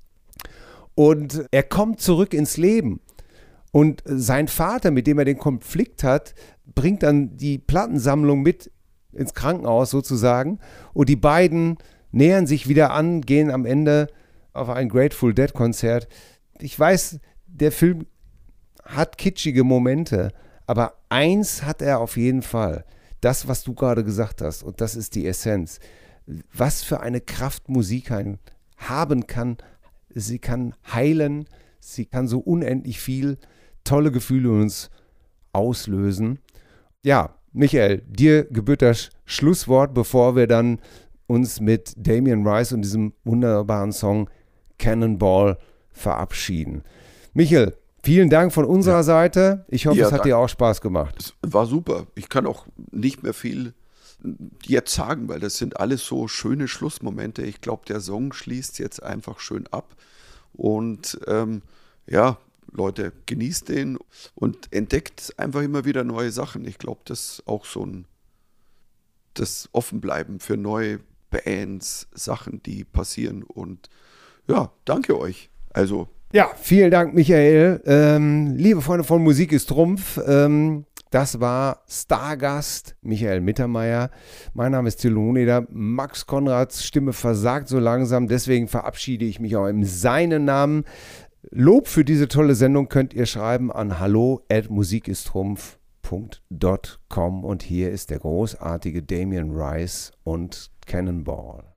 und er kommt zurück ins Leben. Und sein Vater, mit dem er den Konflikt hat, bringt dann die Plattensammlung mit ins Krankenhaus sozusagen und die beiden nähern sich wieder an, gehen am Ende auf ein Grateful Dead Konzert. Ich weiß, der Film hat kitschige Momente, aber eins hat er auf jeden Fall, das, was du gerade gesagt hast und das ist die Essenz. Was für eine Kraft Musik haben kann, sie kann heilen, sie kann so unendlich viel tolle Gefühle in uns auslösen. Ja, Michael, dir gebührt das Schlusswort, bevor wir dann uns mit Damien Rice und diesem wunderbaren Song Cannonball verabschieden. Michael, vielen Dank von unserer ja. Seite. Ich hoffe, ja, es hat danke. dir auch Spaß gemacht. Es war super. Ich kann auch nicht mehr viel jetzt sagen, weil das sind alles so schöne Schlussmomente. Ich glaube, der Song schließt jetzt einfach schön ab. Und ähm, ja, Leute, genießt den und entdeckt einfach immer wieder neue Sachen. Ich glaube, das ist auch so ein das Offenbleiben für neue Bands, Sachen, die passieren. Und ja, danke euch. Also ja, vielen Dank, Michael. Ähm, liebe Freunde von Musik ist Trumpf, ähm, das war Stargast Michael Mittermeier. Mein Name ist Till Hohneder. Max Konrads Stimme versagt so langsam, deswegen verabschiede ich mich auch in seinen Namen. Lob für diese tolle Sendung könnt ihr schreiben an hallo at musikistrumpf punkt com und hier ist der großartige Damien Rice und Cannonball.